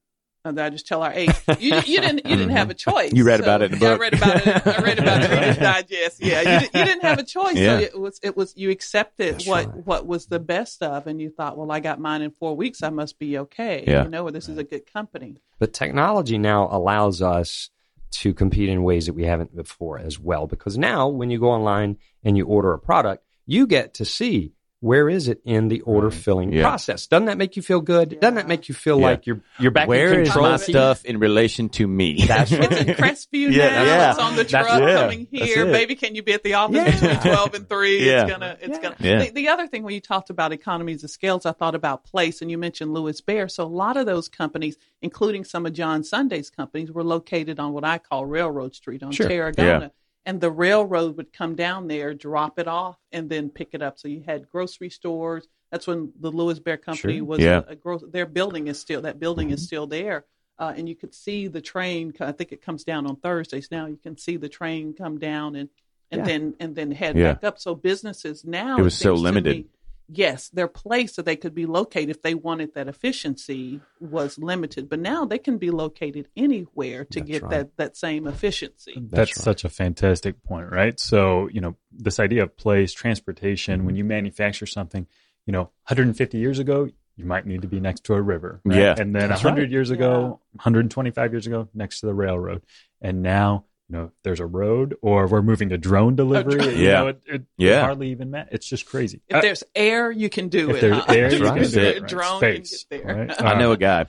And I just tell our age. You, you didn't. You didn't have a choice. You read so, about it in the yeah, book. I read about it. I read about it in Reader's Digest. Yeah, you, did, you didn't have a choice. Yeah. So it was. It was. You accepted That's what right. what was the best of, and you thought, well, I got mine in four weeks. I must be okay. Yeah. You know, or this is a good company. But technology now allows us to compete in ways that we haven't before as well. Because now when you go online and you order a product, you get to see where is it in the order filling Yeah. process. Doesn't that make you feel good? Yeah. Doesn't that make you feel Yeah. like you're you're back Where in is control? my stuff in relation to me? That's right. It's in Crestview Yeah, now. yeah. It's on the That's- truck yeah, coming that's here. it. Baby, can you be at the office Yeah. between twelve and three? Yeah. It's gonna. It's Yeah. gonna. Yeah. The, the other thing when you talked about economies of scales, I thought about place, and you mentioned Louis Bear. So a lot of those companies, including some of John Sunday's companies, were located on what I call Railroad Street on Sure. Tarragona. Yeah. And the railroad would come down there, drop it off, and then pick it up. So you had grocery stores. That's when the Louis Bear Company Sure. was Yeah. a, a gro- their building is still that building is still there. Uh, and you could see the train. I think it comes down on Thursdays now. You can see the train come down and and Yeah. then and then head Yeah. back up. So businesses now It was so seems to limited. me, yes, their place that they could be located if they wanted that efficiency was limited. But now they can be located anywhere to That's get right. that that same efficiency. That's right. such a fantastic point, right? So, you know, this idea of place, transportation, when you manufacture something, you know, one hundred fifty years ago, you might need to be next to a river. Right? Yeah. And then That's one hundred right. years ago, one hundred twenty-five years ago, next to the railroad. And now, you know, there's a road, or we're moving to drone delivery. drone. You Yeah. know, it, it, Yeah. it hardly even matters. It's just crazy. If Uh, there's air, you can do if it. there's huh? air, you can If do there's it. a drone, Space, you can get there. right? I know a guy.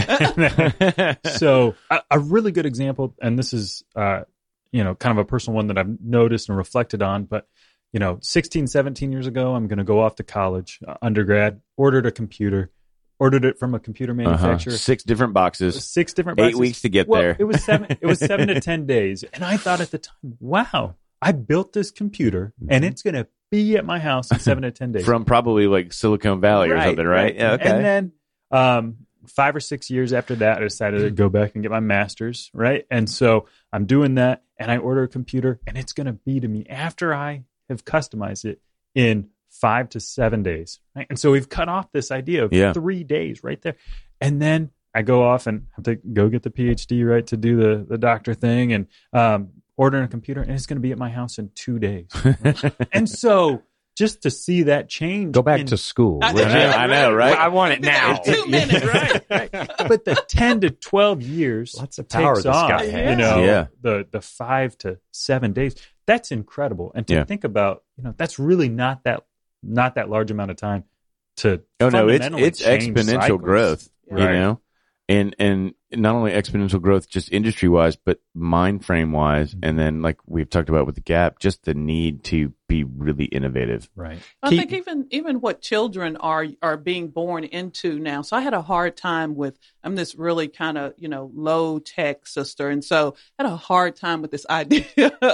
Yeah. So a, a really good example, and this is, uh, you know, kind of a personal one that I've noticed and reflected on, but, you know, sixteen, seventeen years ago, I'm going to go off to college, uh, undergrad, ordered a computer, ordered it from a computer Uh-huh. manufacturer. Six different boxes. Six different Eight boxes. weeks to get well, there. It was seven. It was seven to ten days, and I thought at the time, "Wow, I built this computer, and it's going to be at my house in seven to ten days." From probably like Silicon Valley or Right, something, right? right. Yeah, okay. And then um, five or six years after that, I decided to go back and get my master's, right? And so I'm doing that, and I order a computer, and it's going to be to me after I have customized it in five to seven days, right? And so we've cut off this idea of Yeah. three days right there. And then I go off and have to go get the PhD, right, to do the, the doctor thing, and um, ordering a computer, and it's going to be at my house in two days. And so just to see that change. Go back in- to school. I- would you? I know, right? I want it now. In two minutes, right, right. But the ten to twelve years Lots of power takes this off, guy has. you know, Yeah. the, the five to seven days. That's incredible. And to Yeah. think about, you know, that's really not that, not that large amount of time to Oh no, it's fundamentally it's change exponential cycles. growth, you Right. know, and and not only exponential growth, just industry wise, but mind frame wise, and then like we've talked about with the Gap, just the need to be really innovative. Right. I Keep- think even even what children are are being born into now. So I had a hard time with I'm this really kind of you know low tech sister, and so I had a hard time with this idea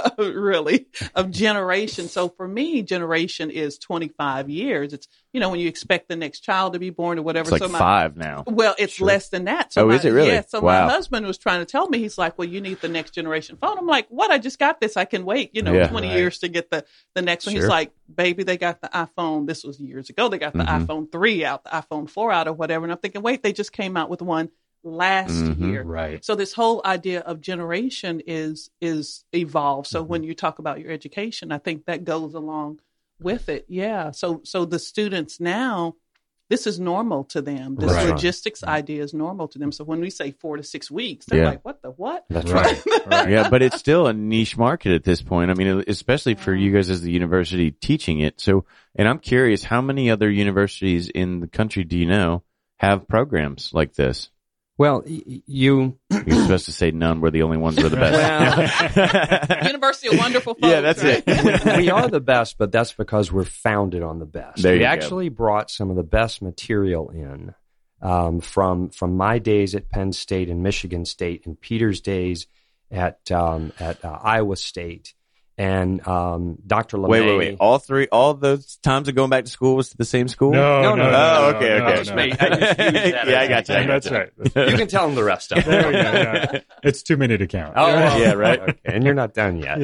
really of generation. So for me, generation is twenty-five years. It's you know when you expect the next child to be born or whatever. It's like so my, five now. Well, it's Sure. less than that. So Oh, my, is it really? Yeah. So Wow. my husband was trying to tell me, he's like, well, you need the next generation phone. I'm like, what? I just got this. I can wait, you know, Yeah. twenty Right. years to get the, the next one. He's Sure. like, baby, they got the iPhone. This was years ago. They got the Mhm. iPhone three out, the iPhone four out or whatever. And I'm thinking, wait, they just came out with one last Mhm. year. Right. So this whole idea of generation is, is evolved. So Mm-hmm. when you talk about your education, I think that goes along with it. Yeah. So, so the students now, this is normal to them. This Right. logistics idea is normal to them. So when we say four to six weeks, they're Yeah. like, what the what? That's Right. right. Right. Yeah, but it's still a niche market at this point. I mean, especially for you guys as the university teaching it. So, and I'm curious, how many other universities in the country do you know have programs like this? Well, y- you You're supposed to say none. We're the only ones who are the best. University of Wonderful Folks. Yeah, that's right? it. we are the best, but that's because we're founded on the best. There we you go. actually brought some of the best material in um, from from my days at Penn State and Michigan State, and Peter's days at um, at uh, Iowa State, And um, Doctor LeMay. Wait, wait, wait. All three, all those times of going back to school was to the same school? No, No, no, no, no. Oh, no, okay, no, okay. I just no. made, I just used that. Yeah, I as got you. an I got That's you. right. That's right. You can tell them the rest of it. There we go, yeah. It's too many to count. Oh, well, Yeah, right. Okay. And you're not done yet.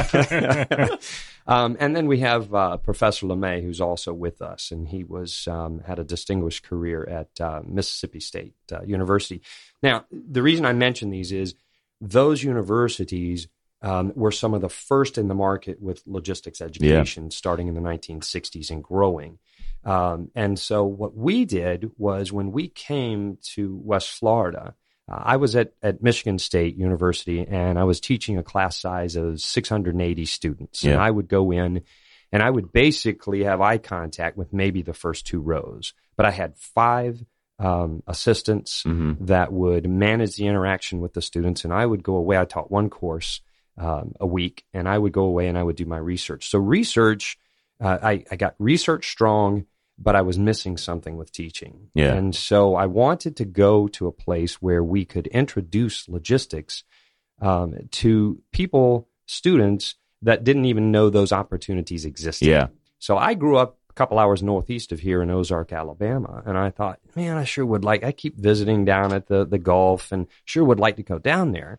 Yeah. Um, and then we have uh, Professor LeMay, who's also with us, and he was um, had a distinguished career at uh, Mississippi State uh, University. Now, the reason I mention these is those universities um, were some of the first in the market with logistics education, starting in the nineteen sixties and growing. Um, and so, what we did was when we came to West Florida. Uh, I was at, at Michigan State University, and I was teaching a class size of six hundred eighty students. Yeah. And I would go in, and I would basically have eye contact with maybe the first two rows. But I had five um, assistants Mm-hmm. that would manage the interaction with the students, and I would go away. I taught one course um, a week, and I would go away and I would do my research. So research, uh, I, I got research strong, but I was missing something with teaching. Yeah. And so I wanted to go to a place where we could introduce logistics um, to people, students that didn't even know those opportunities existed. Yeah. So I grew up a couple hours northeast of here in Ozark, Alabama, and I thought, man, I sure would like, I keep visiting down at the, the Gulf and sure would like to go down there.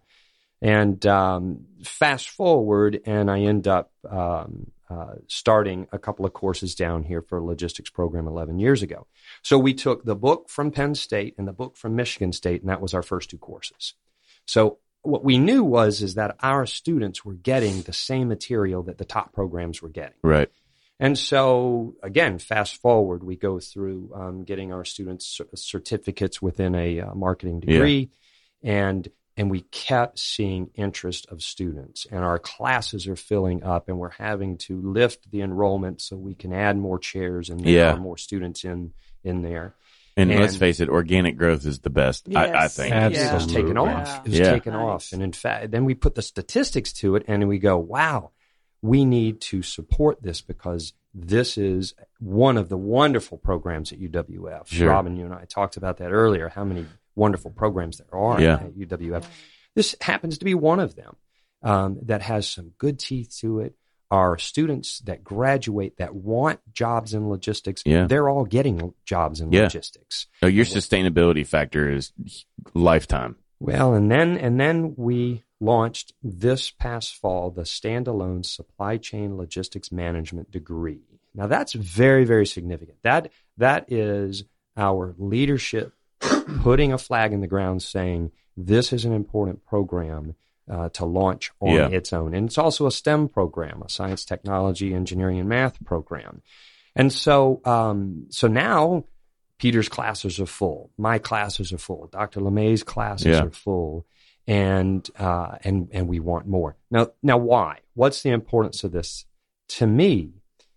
And um, fast forward, and I end up um, uh, starting a couple of courses down here for a logistics program eleven years ago. So we took the book from Penn State and the book from Michigan State, and that was our first two courses. So what we knew was is that our students were getting the same material that the top programs were getting. Right. And so, again, fast forward, we go through um, getting our students cer- certificates within a uh, marketing degree, and and we kept seeing interest of students, and our classes are filling up, and we're having to lift the enrollment so we can add more chairs and there Yeah. are more students in in there. And, And- let's face it, organic growth is the best, I, I Yes. think. It was Absolutely. taken off. Yeah. It was Yeah. taken Nice. off. And in fact, then we put the statistics to it and we go, wow, we need to support this because this is one of the wonderful programs at U W F. Sure. Robin, you and I talked about that earlier, how many wonderful programs there are Yeah. at U W F. This happens to be one of them um, that has some good teeth to it. Our students that graduate that want jobs in logistics, Yeah. they're all getting jobs in Yeah. logistics. No, your sustainability factor is lifetime. Well, and then and then we launched this past fall the standalone supply chain logistics management degree. Now that's very, very significant. That that is our leadership putting a flag in the ground saying this is an important program uh, to launch on Yeah. its own. And it's also a STEM program, a science, technology, engineering, and math program. And so um, so now Peter's classes are full. My classes are full. Doctor LeMay's classes Yeah. are full. And uh, and and we want more. Now now why? What's the importance of this? To me,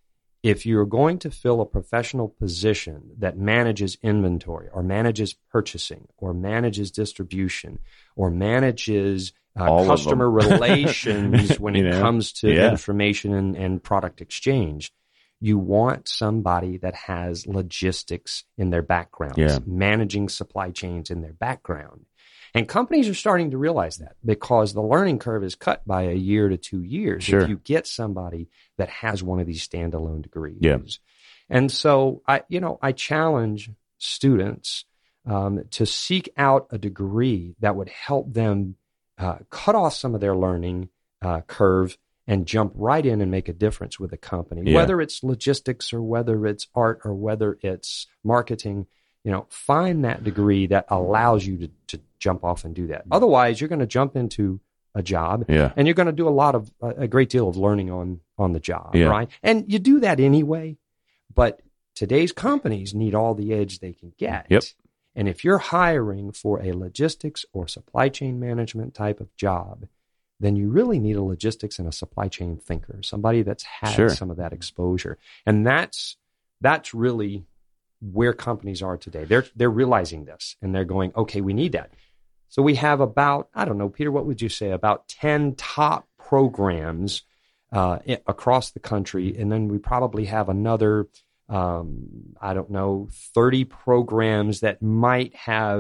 if you're going to fill a professional position that manages inventory or manages purchasing or manages distribution or manages uh, All of customer them. relations when You it know? comes to Yeah. information and, and product exchange, you want somebody that has logistics in their background, Yeah. managing supply chains in their background. And companies are starting to realize that because the learning curve is cut by a year to two years Sure. if you get somebody that has one of these standalone degrees. Yeah. And so I, you know, I challenge students um, to seek out a degree that would help them uh, cut off some of their learning uh, curve and jump right in and make a difference with a company, Yeah. whether it's logistics or whether it's art or whether it's marketing. You know, find that degree that allows you to, to jump off and do that. Otherwise, you're going to jump into a job Yeah. and you're going to do a lot of, a great deal of learning on, on the job, Yeah. right? And you do that anyway, but today's companies need all the edge they can get. Yep. And if you're hiring for a logistics or supply chain management type of job, then you really need a logistics and a supply chain thinker, somebody that's had Sure. some of that exposure. And that's, that's really where companies are today. They're, they're realizing this and they're going, okay, we need that. So we have about, I don't know, Peter, what would you say, about ten top programs uh, i- across the country. And then we probably have another, um, I don't know, thirty programs that might have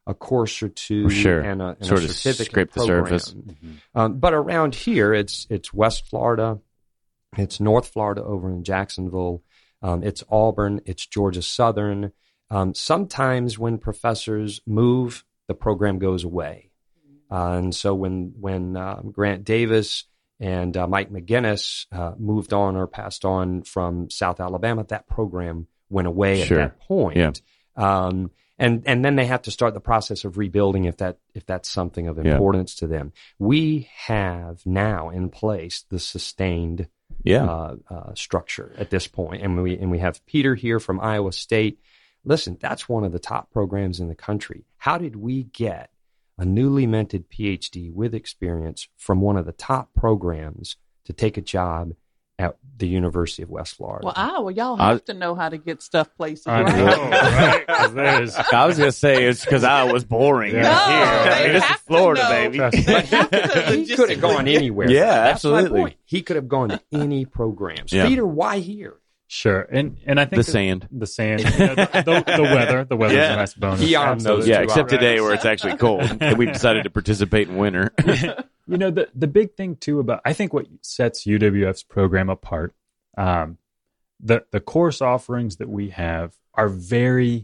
a course or two Sure. and a, and Sort a of certificate scrape the program. surface. Mm-hmm. Um, but around here, it's it's West Florida, it's North Florida over in Jacksonville, um, it's Auburn, it's Georgia Southern. Um, sometimes when professors move, the program goes away. Uh, and so when when uh, Grant Davis and uh, Mike McGinnis uh, moved on or passed on from South Alabama, that program went away Sure. at that point. Yeah. Um, and and then they have to start the process of rebuilding if that if that's something of Yeah. importance to them. We have now in place the sustained Yeah. uh, uh, structure at this point, and we and we have Peter here from Iowa State. Listen, that's one of the top programs in the country. How did we get a newly minted P H D with experience from one of the top programs to take a job at the University of West Florida? Well, Iowa, y'all I- have to know how to get stuff places, I right? know, right? 'Cause there's- I was gonna say it's because I was boring. Yeah. No, Here. they this is have to Florida, know. baby. Trust me. he could have gone anywhere. Yeah, That's my absolutely. point. He could have gone to any programs. Yeah. Peter, why here? Sure, and and I think The that- sand. the sand, you know, the, the, the weather, the weather's Yeah. a nice bonus. Beyond those Absolutely. Yeah, two except hours. today where it's actually cold and we've decided to participate in winter. You know, the the big thing too about I think what sets U W F's program apart, um, the the course offerings that we have are very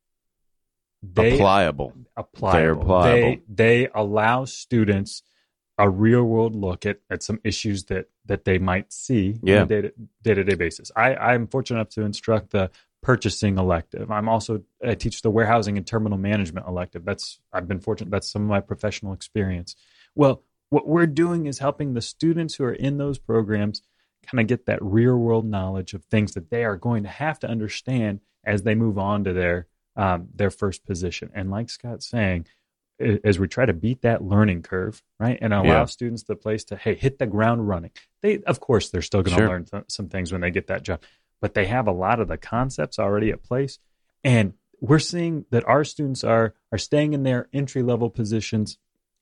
they Applicable. applicable. They're pliable. They they allow students a real world look at, at some issues that that they might see Yeah. on a day to day basis. I I'm fortunate enough to instruct the purchasing elective. I'm also I teach the warehousing and terminal management elective. That's I've been fortunate. That's some of my professional experience. Well, what we're doing is helping the students who are in those programs kind of get that real world knowledge of things that they are going to have to understand as they move on to their um, their first position. And like Scott's saying, a- as we try to beat that learning curve, right, and allow Yeah. students the place to hey hit the ground running. They of course they're still going to Sure. learn th- some things when they get that job, but they have a lot of the concepts already at place, and we're seeing that our students are are staying in their entry level positions,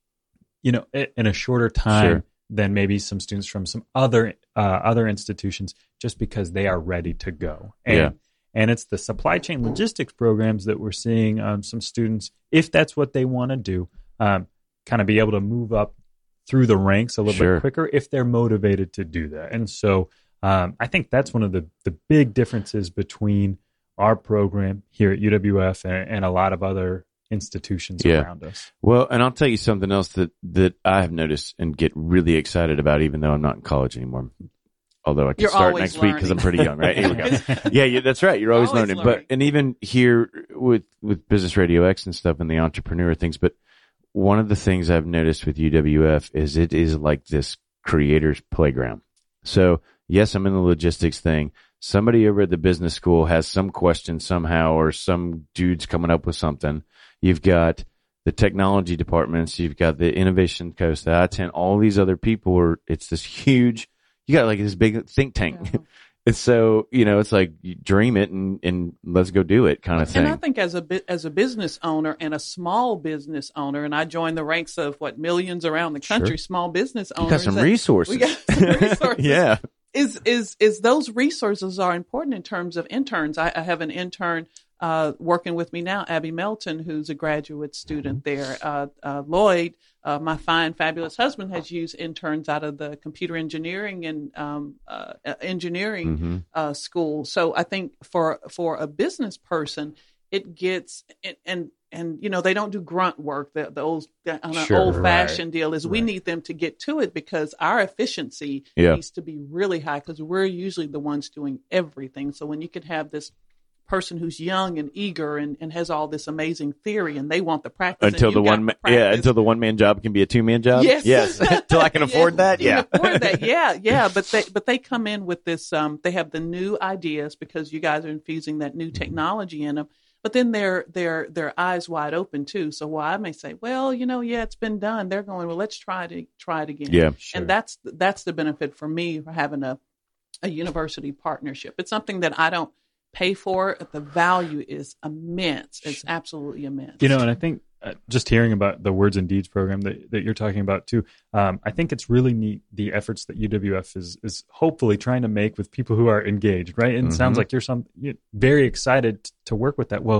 you know, i- in a shorter time Sure. than maybe some students from some other uh, other institutions, just because they are ready to go. And, Yeah. and it's the supply chain logistics programs that we're seeing um, some students, if that's what they want to do, um, kind of be able to move up through the ranks a little Sure. bit quicker if they're motivated to do that. And so um, I think that's one of the, the big differences between our program here at U W F and, and a lot of other institutions Yeah. around us. Well, and I'll tell you something else that, that I have noticed and get really excited about, even though I'm not in college anymore. Although I can You're start always next week because I'm learning. pretty young, right? Here we go. Yeah, yeah, that's right. You're always, Always learning. learning. But and even here with with Business Radio X and stuff and the entrepreneur things. But one of the things I've noticed with U W F is it is like this creator's playground. So yes, I'm in the logistics thing. Somebody over at the business school has some question somehow, or some dude's coming up with something. You've got the technology departments. You've got the innovation coast, the I ten, all these other people are, it's this huge, you got like this big think tank. Yeah. And so, you know, it's like you dream it and, and let's go do it kind of thing. And I think as a bu- as a business owner and a small business owner, and I joined the ranks of what millions around the country, Sure. small business you owners. got some that- resources. We got some resources. Yeah. Is is is those resources are important in terms of interns. I, I have an intern uh, working with me now, Abby Melton, who's a graduate student there. Uh, uh, Lloyd, uh, my fine, fabulous husband, has used interns out of the computer engineering and um, uh, engineering hmm uh, school. So I think for for a business person, it gets and and, and you know they don't do grunt work. The, the old on an Sure, old fashioned deal is we right. need them to get to it because our efficiency Yeah. needs to be really high because we're usually the ones doing everything. So when you can have this person who's young and eager and, and has all this amazing theory and they want the practice and Until you the got one, ma- the yeah, practice. until the one man job can be a two man job. Yes. Yes. Until I can afford Yes, that. you Yeah. can afford that. Yeah, yeah. But they but they come in with this. Um, they have the new ideas because you guys are infusing that new technology in them. But then they're they're their eyes wide open too. So while I may say, well, you know, yeah, it's been done. They're going, well, let's try to try it again. Yeah. And that's that's the benefit for me for having a a university partnership. It's something that I don't pay for. The value is immense. It's absolutely immense. You know, and I think uh, just hearing about the Words and Deeds program that, that you're talking about too, um, I think it's really neat the efforts that U W F is is hopefully trying to make with people who are engaged, right? And it sounds Mhm. like you're some you're very excited t- to work with that. Well,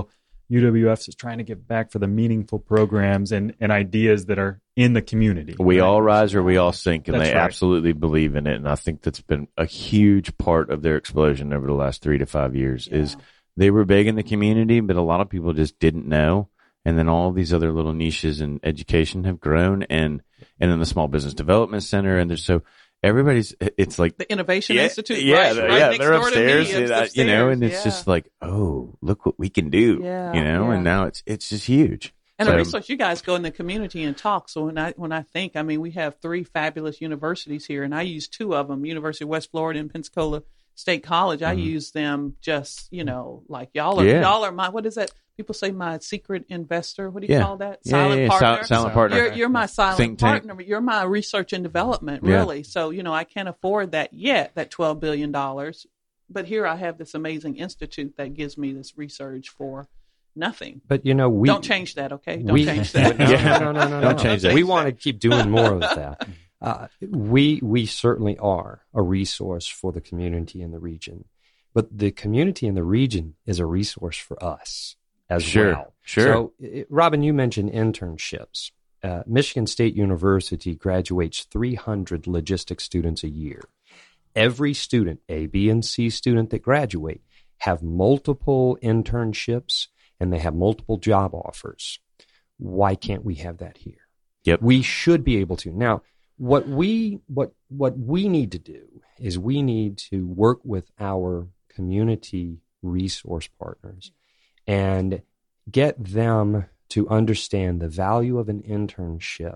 U W Fs is trying to give back for the meaningful programs and, and ideas that are in the community. We right? all rise or we all sink, and That's they right. absolutely believe in it. And I think that's been a huge part of their explosion over the last three to five years Yeah. is they were big in the community, but a lot of people just didn't know. And then all these other little niches in education have grown, and, and then the Small Business Development Center. And there's so everybody's, it's like, The Innovation yeah, Institute, yeah, right, they're, right yeah, next they're door to upstairs, me. and, It's uh, you know, and upstairs, it's yeah. just like, oh, look what we can do, Yeah, you know, yeah. and now it's, it's just huge. And So- a resource, you guys go in the community and talk. So when I when I think, I mean, we have three fabulous universities here, and I use two of them: University of West Florida and Pensacola State College. I use them just, you know, like y'all are Yeah. y'all are my what is that? People say my secret investor. What do you Yeah. call that? Yeah, Silent yeah, yeah. partner. Sil- silent partner. You're, you're my silent Think tank. partner. You're my research and development, Yeah. really. So, you know, I can't afford that yet, that twelve billion dollars. But here I have this amazing institute that gives me this research for nothing. But you know, we Don't change that, okay? Don't we, change that. No, Yeah. no, no, no, no, Don't no. change that. We want to keep doing more of that. Uh, we we certainly are a resource for the community in the region, but the community in the region is a resource for us as Sure, well. sure. So, it, Robin, you mentioned internships. Uh, Michigan State University graduates three hundred logistics students a year. Every student, A, B, and C student that graduate, have multiple internships and they have multiple job offers. Why can't we have that here? Yep. We should be able to. Now, what we what what we need to do is we need to work with our community resource partners and get them to understand the value of an internship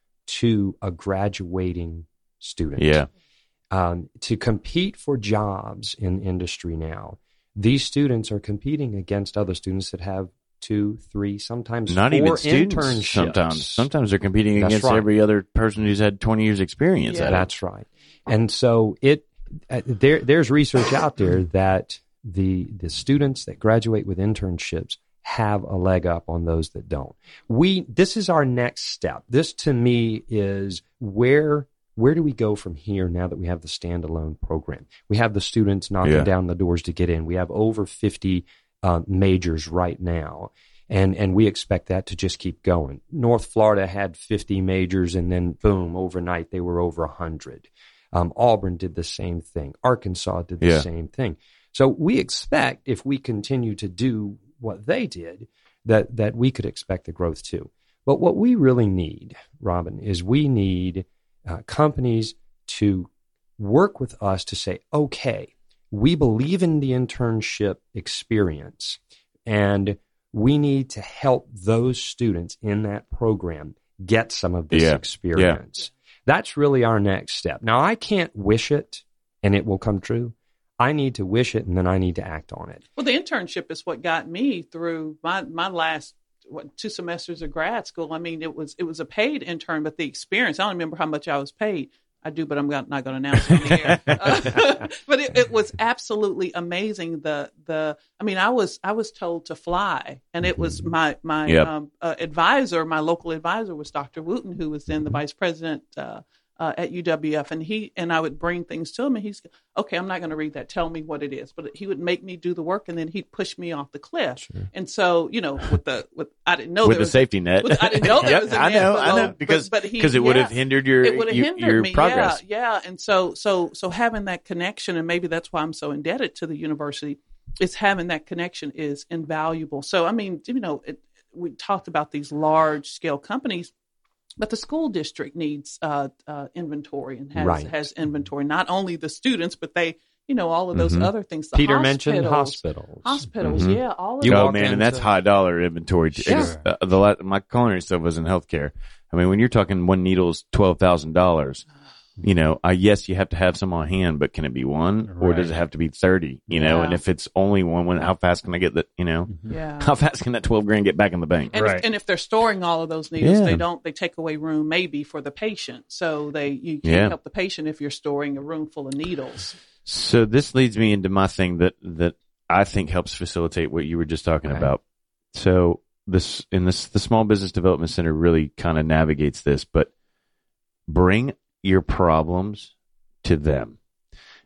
to a graduating student. Yeah. Um, to compete for jobs in industry now, these students are competing against other students that have two, three, sometimes Not four even students. internships. Sometimes, sometimes they're competing That's against right. every other person who's had twenty years experience. Yeah. at it. That's right. And so it uh, there there's research out there that the the students that graduate with internships have a leg up on those that don't. We this is our next step. This to me is where where do we go from here now that we have the standalone program? We have the students knocking Yeah. down the doors to get in. We have over fifty uh, majors right now. And and we expect that to just keep going. North Florida had fifty majors, and then boom, overnight they were over one hundred. Um, Auburn did the same thing. Arkansas did the Yeah. same thing. So we expect if we continue to do what they did, that that we could expect the growth too. But what we really need, Robin, is we need uh, companies to work with us to say, okay, we believe in the internship experience, and we need to help those students in that program get some of this Yeah. experience. That's really our next step. Now, I can't wish it and it will come true. I need to wish it and then I need to act on it. Well, the internship is what got me through my my last what, two semesters of grad school. I mean, it was it was a paid intern, but the experience, I don't remember how much I was paid. I do, but I'm not going to announce it on the air. Uh, but it, it was absolutely amazing. The the I mean, I was I was told to fly, and it was my my Yep. um, uh, advisor, my local advisor was Doctor Wooten, who was then the vice president uh, uh, at U W F, and he and I would bring things to him, and he's okay. I'm not going to read that. Tell me what it is. But he would make me do the work, and then he'd push me off the cliff. And so, you know, with the with I didn't know with there the was, safety net. with- I didn't know there Yep, was a I net know, below, I know, but- because but he- because it would yeah. have hindered your it would have your, hindered your me. progress. Yeah, yeah. And so, so, so having that connection, and maybe that's why I'm so indebted to the university, is having that connection is invaluable. So, I mean, you know, it, we talked about these large scale companies, but the school district needs uh, uh, inventory and has Right. has inventory. Not only the students, but they, you know, all of those Mhm. other things. The Peter hospitals, mentioned hospitals. hospitals, Mhm. yeah, all of You that. Oh walk man, and that's into- high dollar inventory. Too. Sure. It's, uh, the la- my culinary stuff was in healthcare. I mean, when you're talking one needle's twelve thousand dollars, you know, I yes, you have to have some on hand, but can it be one, or does it Right. have to be thirty? You know, Yeah. and if it's only one, when how fast can I get that? You know, Yeah. how fast can that twelve grand get back in the bank? And, Right. if, and if they're storing all of those needles, Yeah. they don't. They take away room maybe for the patient. So they you can't Yeah. help the patient if you're storing a room full of needles. So this leads me into my thing that that I think helps facilitate what you were just talking Okay. about. So this in this the Small Business Development Center really kind of navigates this, but bring your problems to them.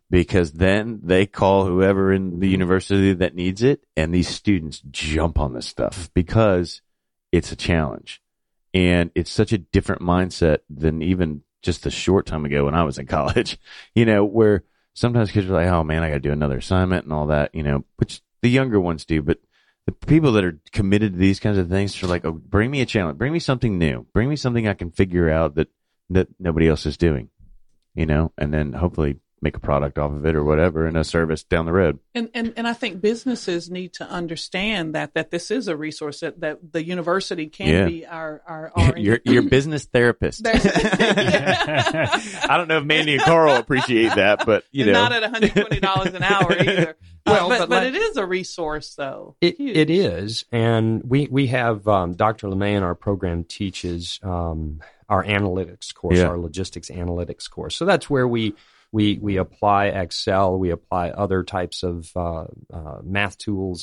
because then they call whoever in the university that needs it, and these students jump on this stuff because it's a challenge. And it's such a different mindset than even just a short time ago when I was in college, you know, where sometimes kids are like, oh man, I got to do another assignment and all that, you know, which the younger ones do. But the people that are committed to these kinds of things are like, oh, bring me a challenge, bring me something new, bring me something I can figure out that, that nobody else is doing, you know, and then hopefully make a product off of it or whatever and a service down the road. And, and and I think businesses need to understand that that this is a resource, that, that the university can Yeah. be our our, our Your your business therapist. I don't know if Mandy and Carl appreciate that, but you know, not at one hundred twenty dollars an hour either. Well, Uh, but but but like- it is a resource though. It, Huge. it is, and we we have um, Doctor LeMay in our program teaches um, our analytics course, Yeah. our logistics analytics course. So that's where we we we apply Excel, we apply other types of uh, uh, math tools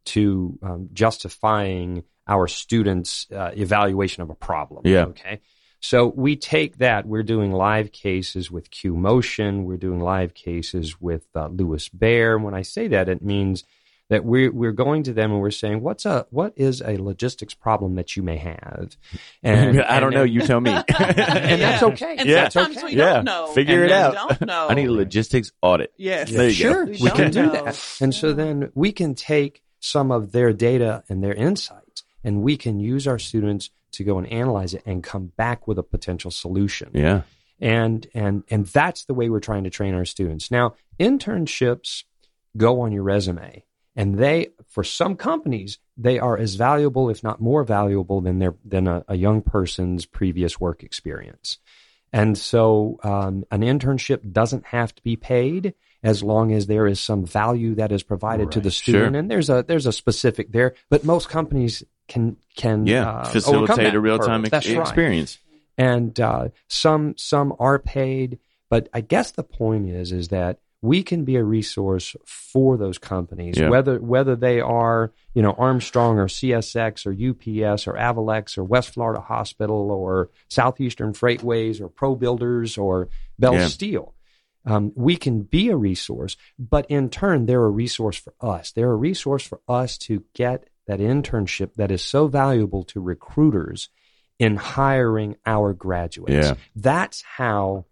to um, justifying our students' uh, evaluation of a problem. Yeah. Okay. So we take that. We're doing live cases with Q Motion. We're doing live cases with uh, Lewis Bear. When I say that, it means that we're we're going to them and we're saying, what's a what is a logistics problem that you may have? And I don't and- know. You tell me. and Yeah. that's okay. And Yeah. sometimes That's okay. we Yeah. don't know. Figure And it we out. Don't know. I need a logistics audit. Yes. There you Sure, go. we, We can don't do know. that. And so then we can take some of their data and their insights, and we can use our students to go and analyze it and come back with a potential solution. Yeah. And and and that's the way we're trying to train our students. Now, internships go on your resume, and they, for some companies, they are as valuable, if not more valuable, than their than a, a young person's previous work experience. And so, um, an internship doesn't have to be paid as long as there is some value that is provided to the student. Sure. And there's a there's a specific there, but most companies can can Yeah. uh, overcome Facilitate that a real time hurdle. That's right. experience. And uh, some some are paid, but I guess the point is is that we can be a resource for those companies, Yeah. whether whether they are you know Armstrong or C S X or U P S or Avalex or West Florida Hospital or Southeastern Freightways or Pro Builders or Bell Yeah. Steel. Um, we can be a resource, but in turn, they're a resource for us. They're a resource for us to get that internship that is so valuable to recruiters in hiring our graduates. Yeah. That's how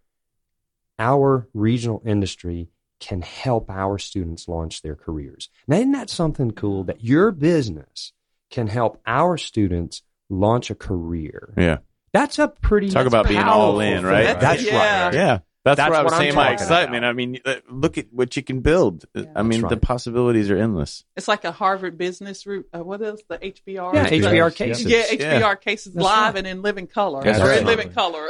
our regional industry can help our students launch their careers. Now, isn't that something cool that your business can help our students launch a career? Yeah. That's a pretty Talk about being all in, right? thing. That's Yeah. right. Yeah. That's, That's what I was what I'm saying. My talking excitement. about. I mean, uh, look at what you can build. I mean, That's the right. possibilities are endless. It's like a Harvard business route. Uh, what is the H B R? Yeah, H B R H B R cases. Yeah, H B R Yeah. cases That's live right. and in living color. That's or right. in living color.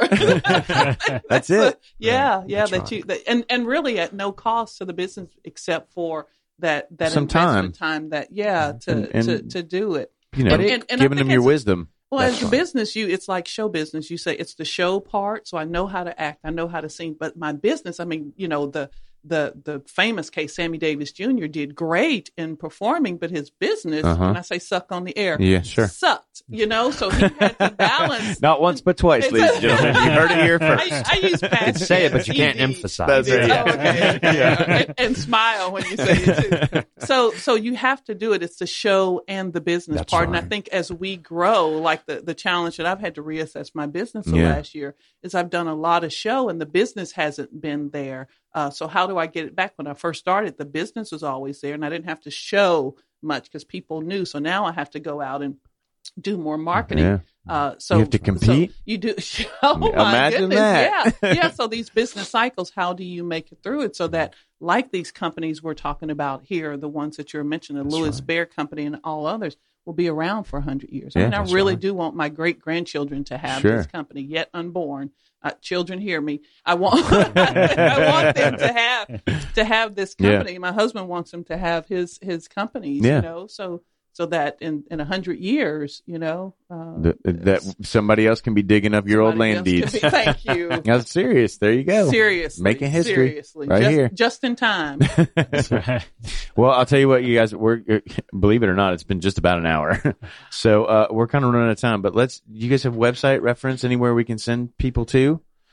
That's it. Yeah, yeah. That's That right. you that, and and really at no cost to the business except for that that Some investment time that yeah to And- and- to, to do it. You know, But it- and I giving think them your as- wisdom. Well, That's as a right. business, you it's like show business. You say it's the show part, so I know how to act, I know how to sing. But my business, I mean, you know, the the the famous case, Sammy Davis Junior did great in performing, but his business, Uh-huh. when I say suck on the air, Yeah, sure. sucked. You know, so he had to balance. Not once, but twice, It's ladies a- and gentlemen. You heard it here first. I, I use past Say it, but you tense, can't E D. emphasize. That's it. right. Oh, okay. Yeah. and, and smile when you say it too. So, so you have to do it. It's the show and the business That's part. And I right. think as we grow, like the, the challenge that I've had to reassess my business the Yeah. last year is I've done a lot of show and the business hasn't been there. Uh, so how do I get it back? When I first started, the business was always there and I didn't have to show much because people knew. So now I have to go out and do more marketing. Yeah. Uh, so You have to compete? So you do. Oh my Imagine goodness! that. Yeah, yeah. So these business cycles, how do you make it through it so that, like these companies we're talking about here, the ones that you're mentioning, the That's Lewis right. Bear Company and all others, will be around for a hundred years. Yeah, I mean, I that's really right. do want my great grandchildren to have Sure. this company, yet unborn. Uh, children, hear me. I want, I want them to have to have this Yeah. company. My husband wants them to have his his companies. Yeah. You know, so. So that in, in a hundred years, you know, uh, Th- that somebody else can be digging up your old somebody land else deeds. could be- thank you. That's serious. There you go. Seriously, Making history seriously, right just, here. just in time. That's right. Well, I'll tell you what, you guys, we're, believe it or not, it's been just about an hour. So, uh, we're kind of running out of time, but let's, you guys have website reference anywhere we can send people to?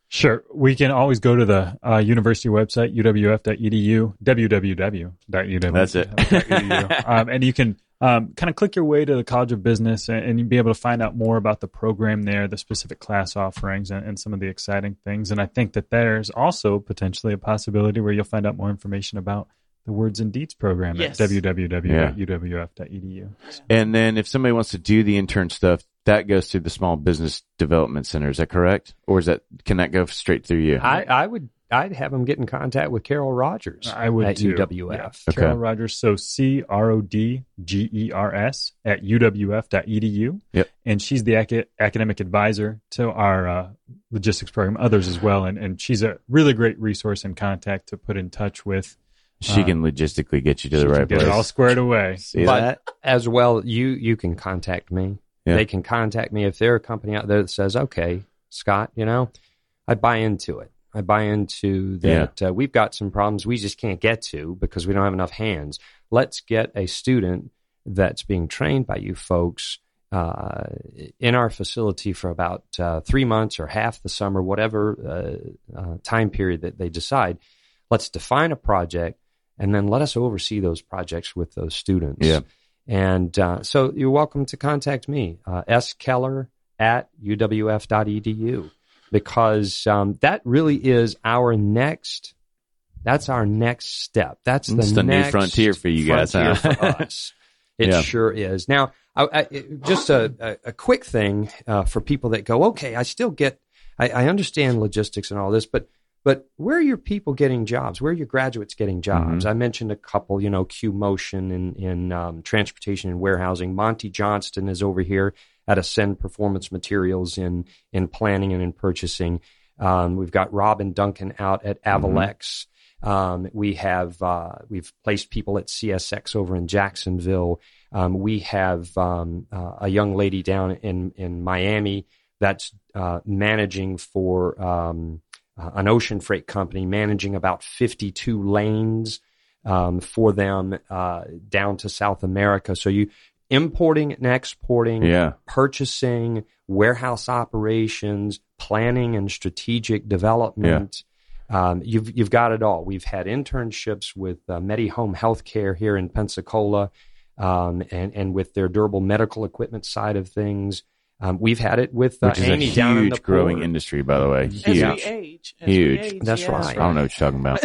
Sure. We can always go to the uh, university website, u w f dot e d u, w w w dot u w f dot e d u. That's it. um, and you can um, kind of click your way to the College of Business, and, and you'll be able to find out more about the program there, the specific class offerings, and, and some of the exciting things. And I think that there's also potentially a possibility where you'll find out more information about the Words and Deeds program Yes. at w w w dot u w f dot e d u. And then if somebody wants to do the intern stuff, that goes through the Small Business Development Center. Is that correct? Or is that, can that go straight through you? I, I would, I'd have them get in contact with Carol Rogers. I would at too. U W F. Yeah. Okay. Carol Rogers, so C R O D G E R S at u w f dot e d u. Yep. And she's the ac- academic advisor to our uh, logistics program, others as well. And, and she's a really great resource and contact to put in touch with. She uh, can logistically get you to she the can right get place. it all squared away. See But that? as well, you you can contact me. Yeah. They can contact me if they're a company out there that says, "Okay, Scott, you know, I buy into it. I buy into that. Uh, we've got some problems we just can't get to because we don't have enough hands. Let's get a student that's being trained by you folks uh, in our facility for about uh, three months or half the summer, whatever uh, uh, time period that they decide. Let's define a project." And then let us oversee those projects with those students. Yeah. And uh, so you're welcome to contact me, uh, skeller at u w f dot e d u, because um, that really is our next, that's our next step. That's the, It's the new next frontier for you guys, frontier huh? for us. It Yeah. sure is. Now, I, I, it- just a, a, a quick thing uh, for people that go, okay, I still get, I, I understand logistics and all this, but But where are your people getting jobs? Where are your graduates getting jobs? Mhm. I mentioned a couple, you know, Q Motion in, in um, transportation and warehousing. Monty Johnston is over here at Ascend Performance Materials in, in planning and in purchasing. Um, we've got Robin Duncan out at Avalex. Mm-hmm. Um, we have, uh, we've placed people at C S X over in Jacksonville. Um, we have um, uh, a young lady down in, in Miami that's uh, managing for um, Uh, an ocean freight company, managing about fifty-two lanes um, for them uh, down to South America. So you importing and exporting, Yeah. purchasing, warehouse operations, planning and strategic development. Um, you've you've got it all. We've had internships with uh, MediHome Healthcare here in Pensacola, um, and and with their durable medical equipment side of things. Um, we've had it with uh, Which is Amy a down in the huge growing port. industry, by the way. As Huge. we age. As Huge. We age, That's yes, right. I don't know what you're talking about.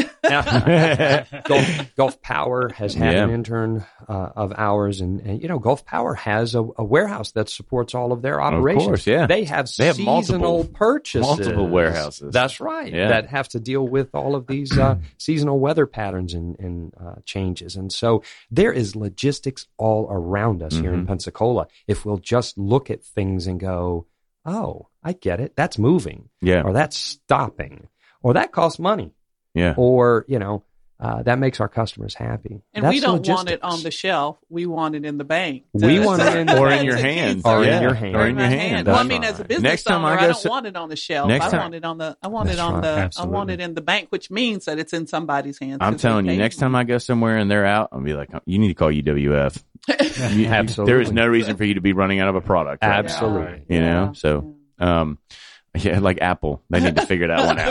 Now, Gulf, Gulf Power has had Yeah. an intern uh, of ours, and, and you know, Gulf Power has a, a warehouse that supports all of their operations. course, yeah. They have They have seasonal multiple- purchases, multiple warehouses. That's right. Yeah. That have to deal with all of these uh, seasonal weather patterns and, and uh, changes, and so there is logistics all around us here in Mhm. Pensacola. If we'll just look at things and go, "Oh, I get it. That's moving." Yeah. Or that's stopping, or that costs money, Yeah. or, you know, uh, that makes our customers happy. And That's we don't want it logistics. on the shelf. We want it in the bank. We want it in the Or bank. in your To hand. keep Or in it your hand. Or in your my hand. Well, I That's mean, right. as a business Next time owner, I I, go don't so- want it on the shelf. Next I time- want it on the. I want That's it on right. the. Absolutely. I want it in the bank, which means that it's in somebody's hands. I'm 'cause they telling you, paid next me. time I go somewhere and they're out, I'll be like, you need to call U W F. You- Absolutely. There is no reason for you to be running out of a product. right now, Absolutely. You know, Yeah. so, um, yeah, like Apple, they need to figure that one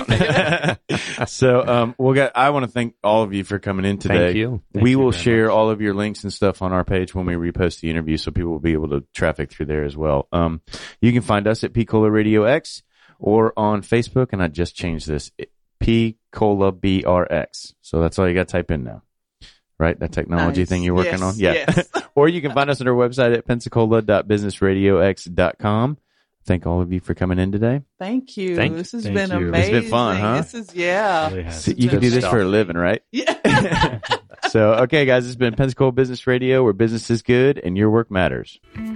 out. So, um, we'll get, I want to thank all of you for coming in today. Thank you. Thank we you will very share all of your links and stuff on our page when we repost the interview, so people will be able to traffic through there as well. Um, you can find us at P Cola Radio X or on Facebook, and I just changed this, P Cola B R X. So that's all you got to type in now. Right? That technology Nice. thing you're working Yes, on? Yeah. yes. Or you can find us on our website at pensacola dot business radio x dot com. Thank all of you for coming in today. Thank you. Thank- this has thank been you. It's amazing. been fun, huh? This is yeah. Really has. So you can Good do this stuff. for a living, right? Yeah. So, okay, guys, it's been Pensacola Business Radio, where business is good and your work matters.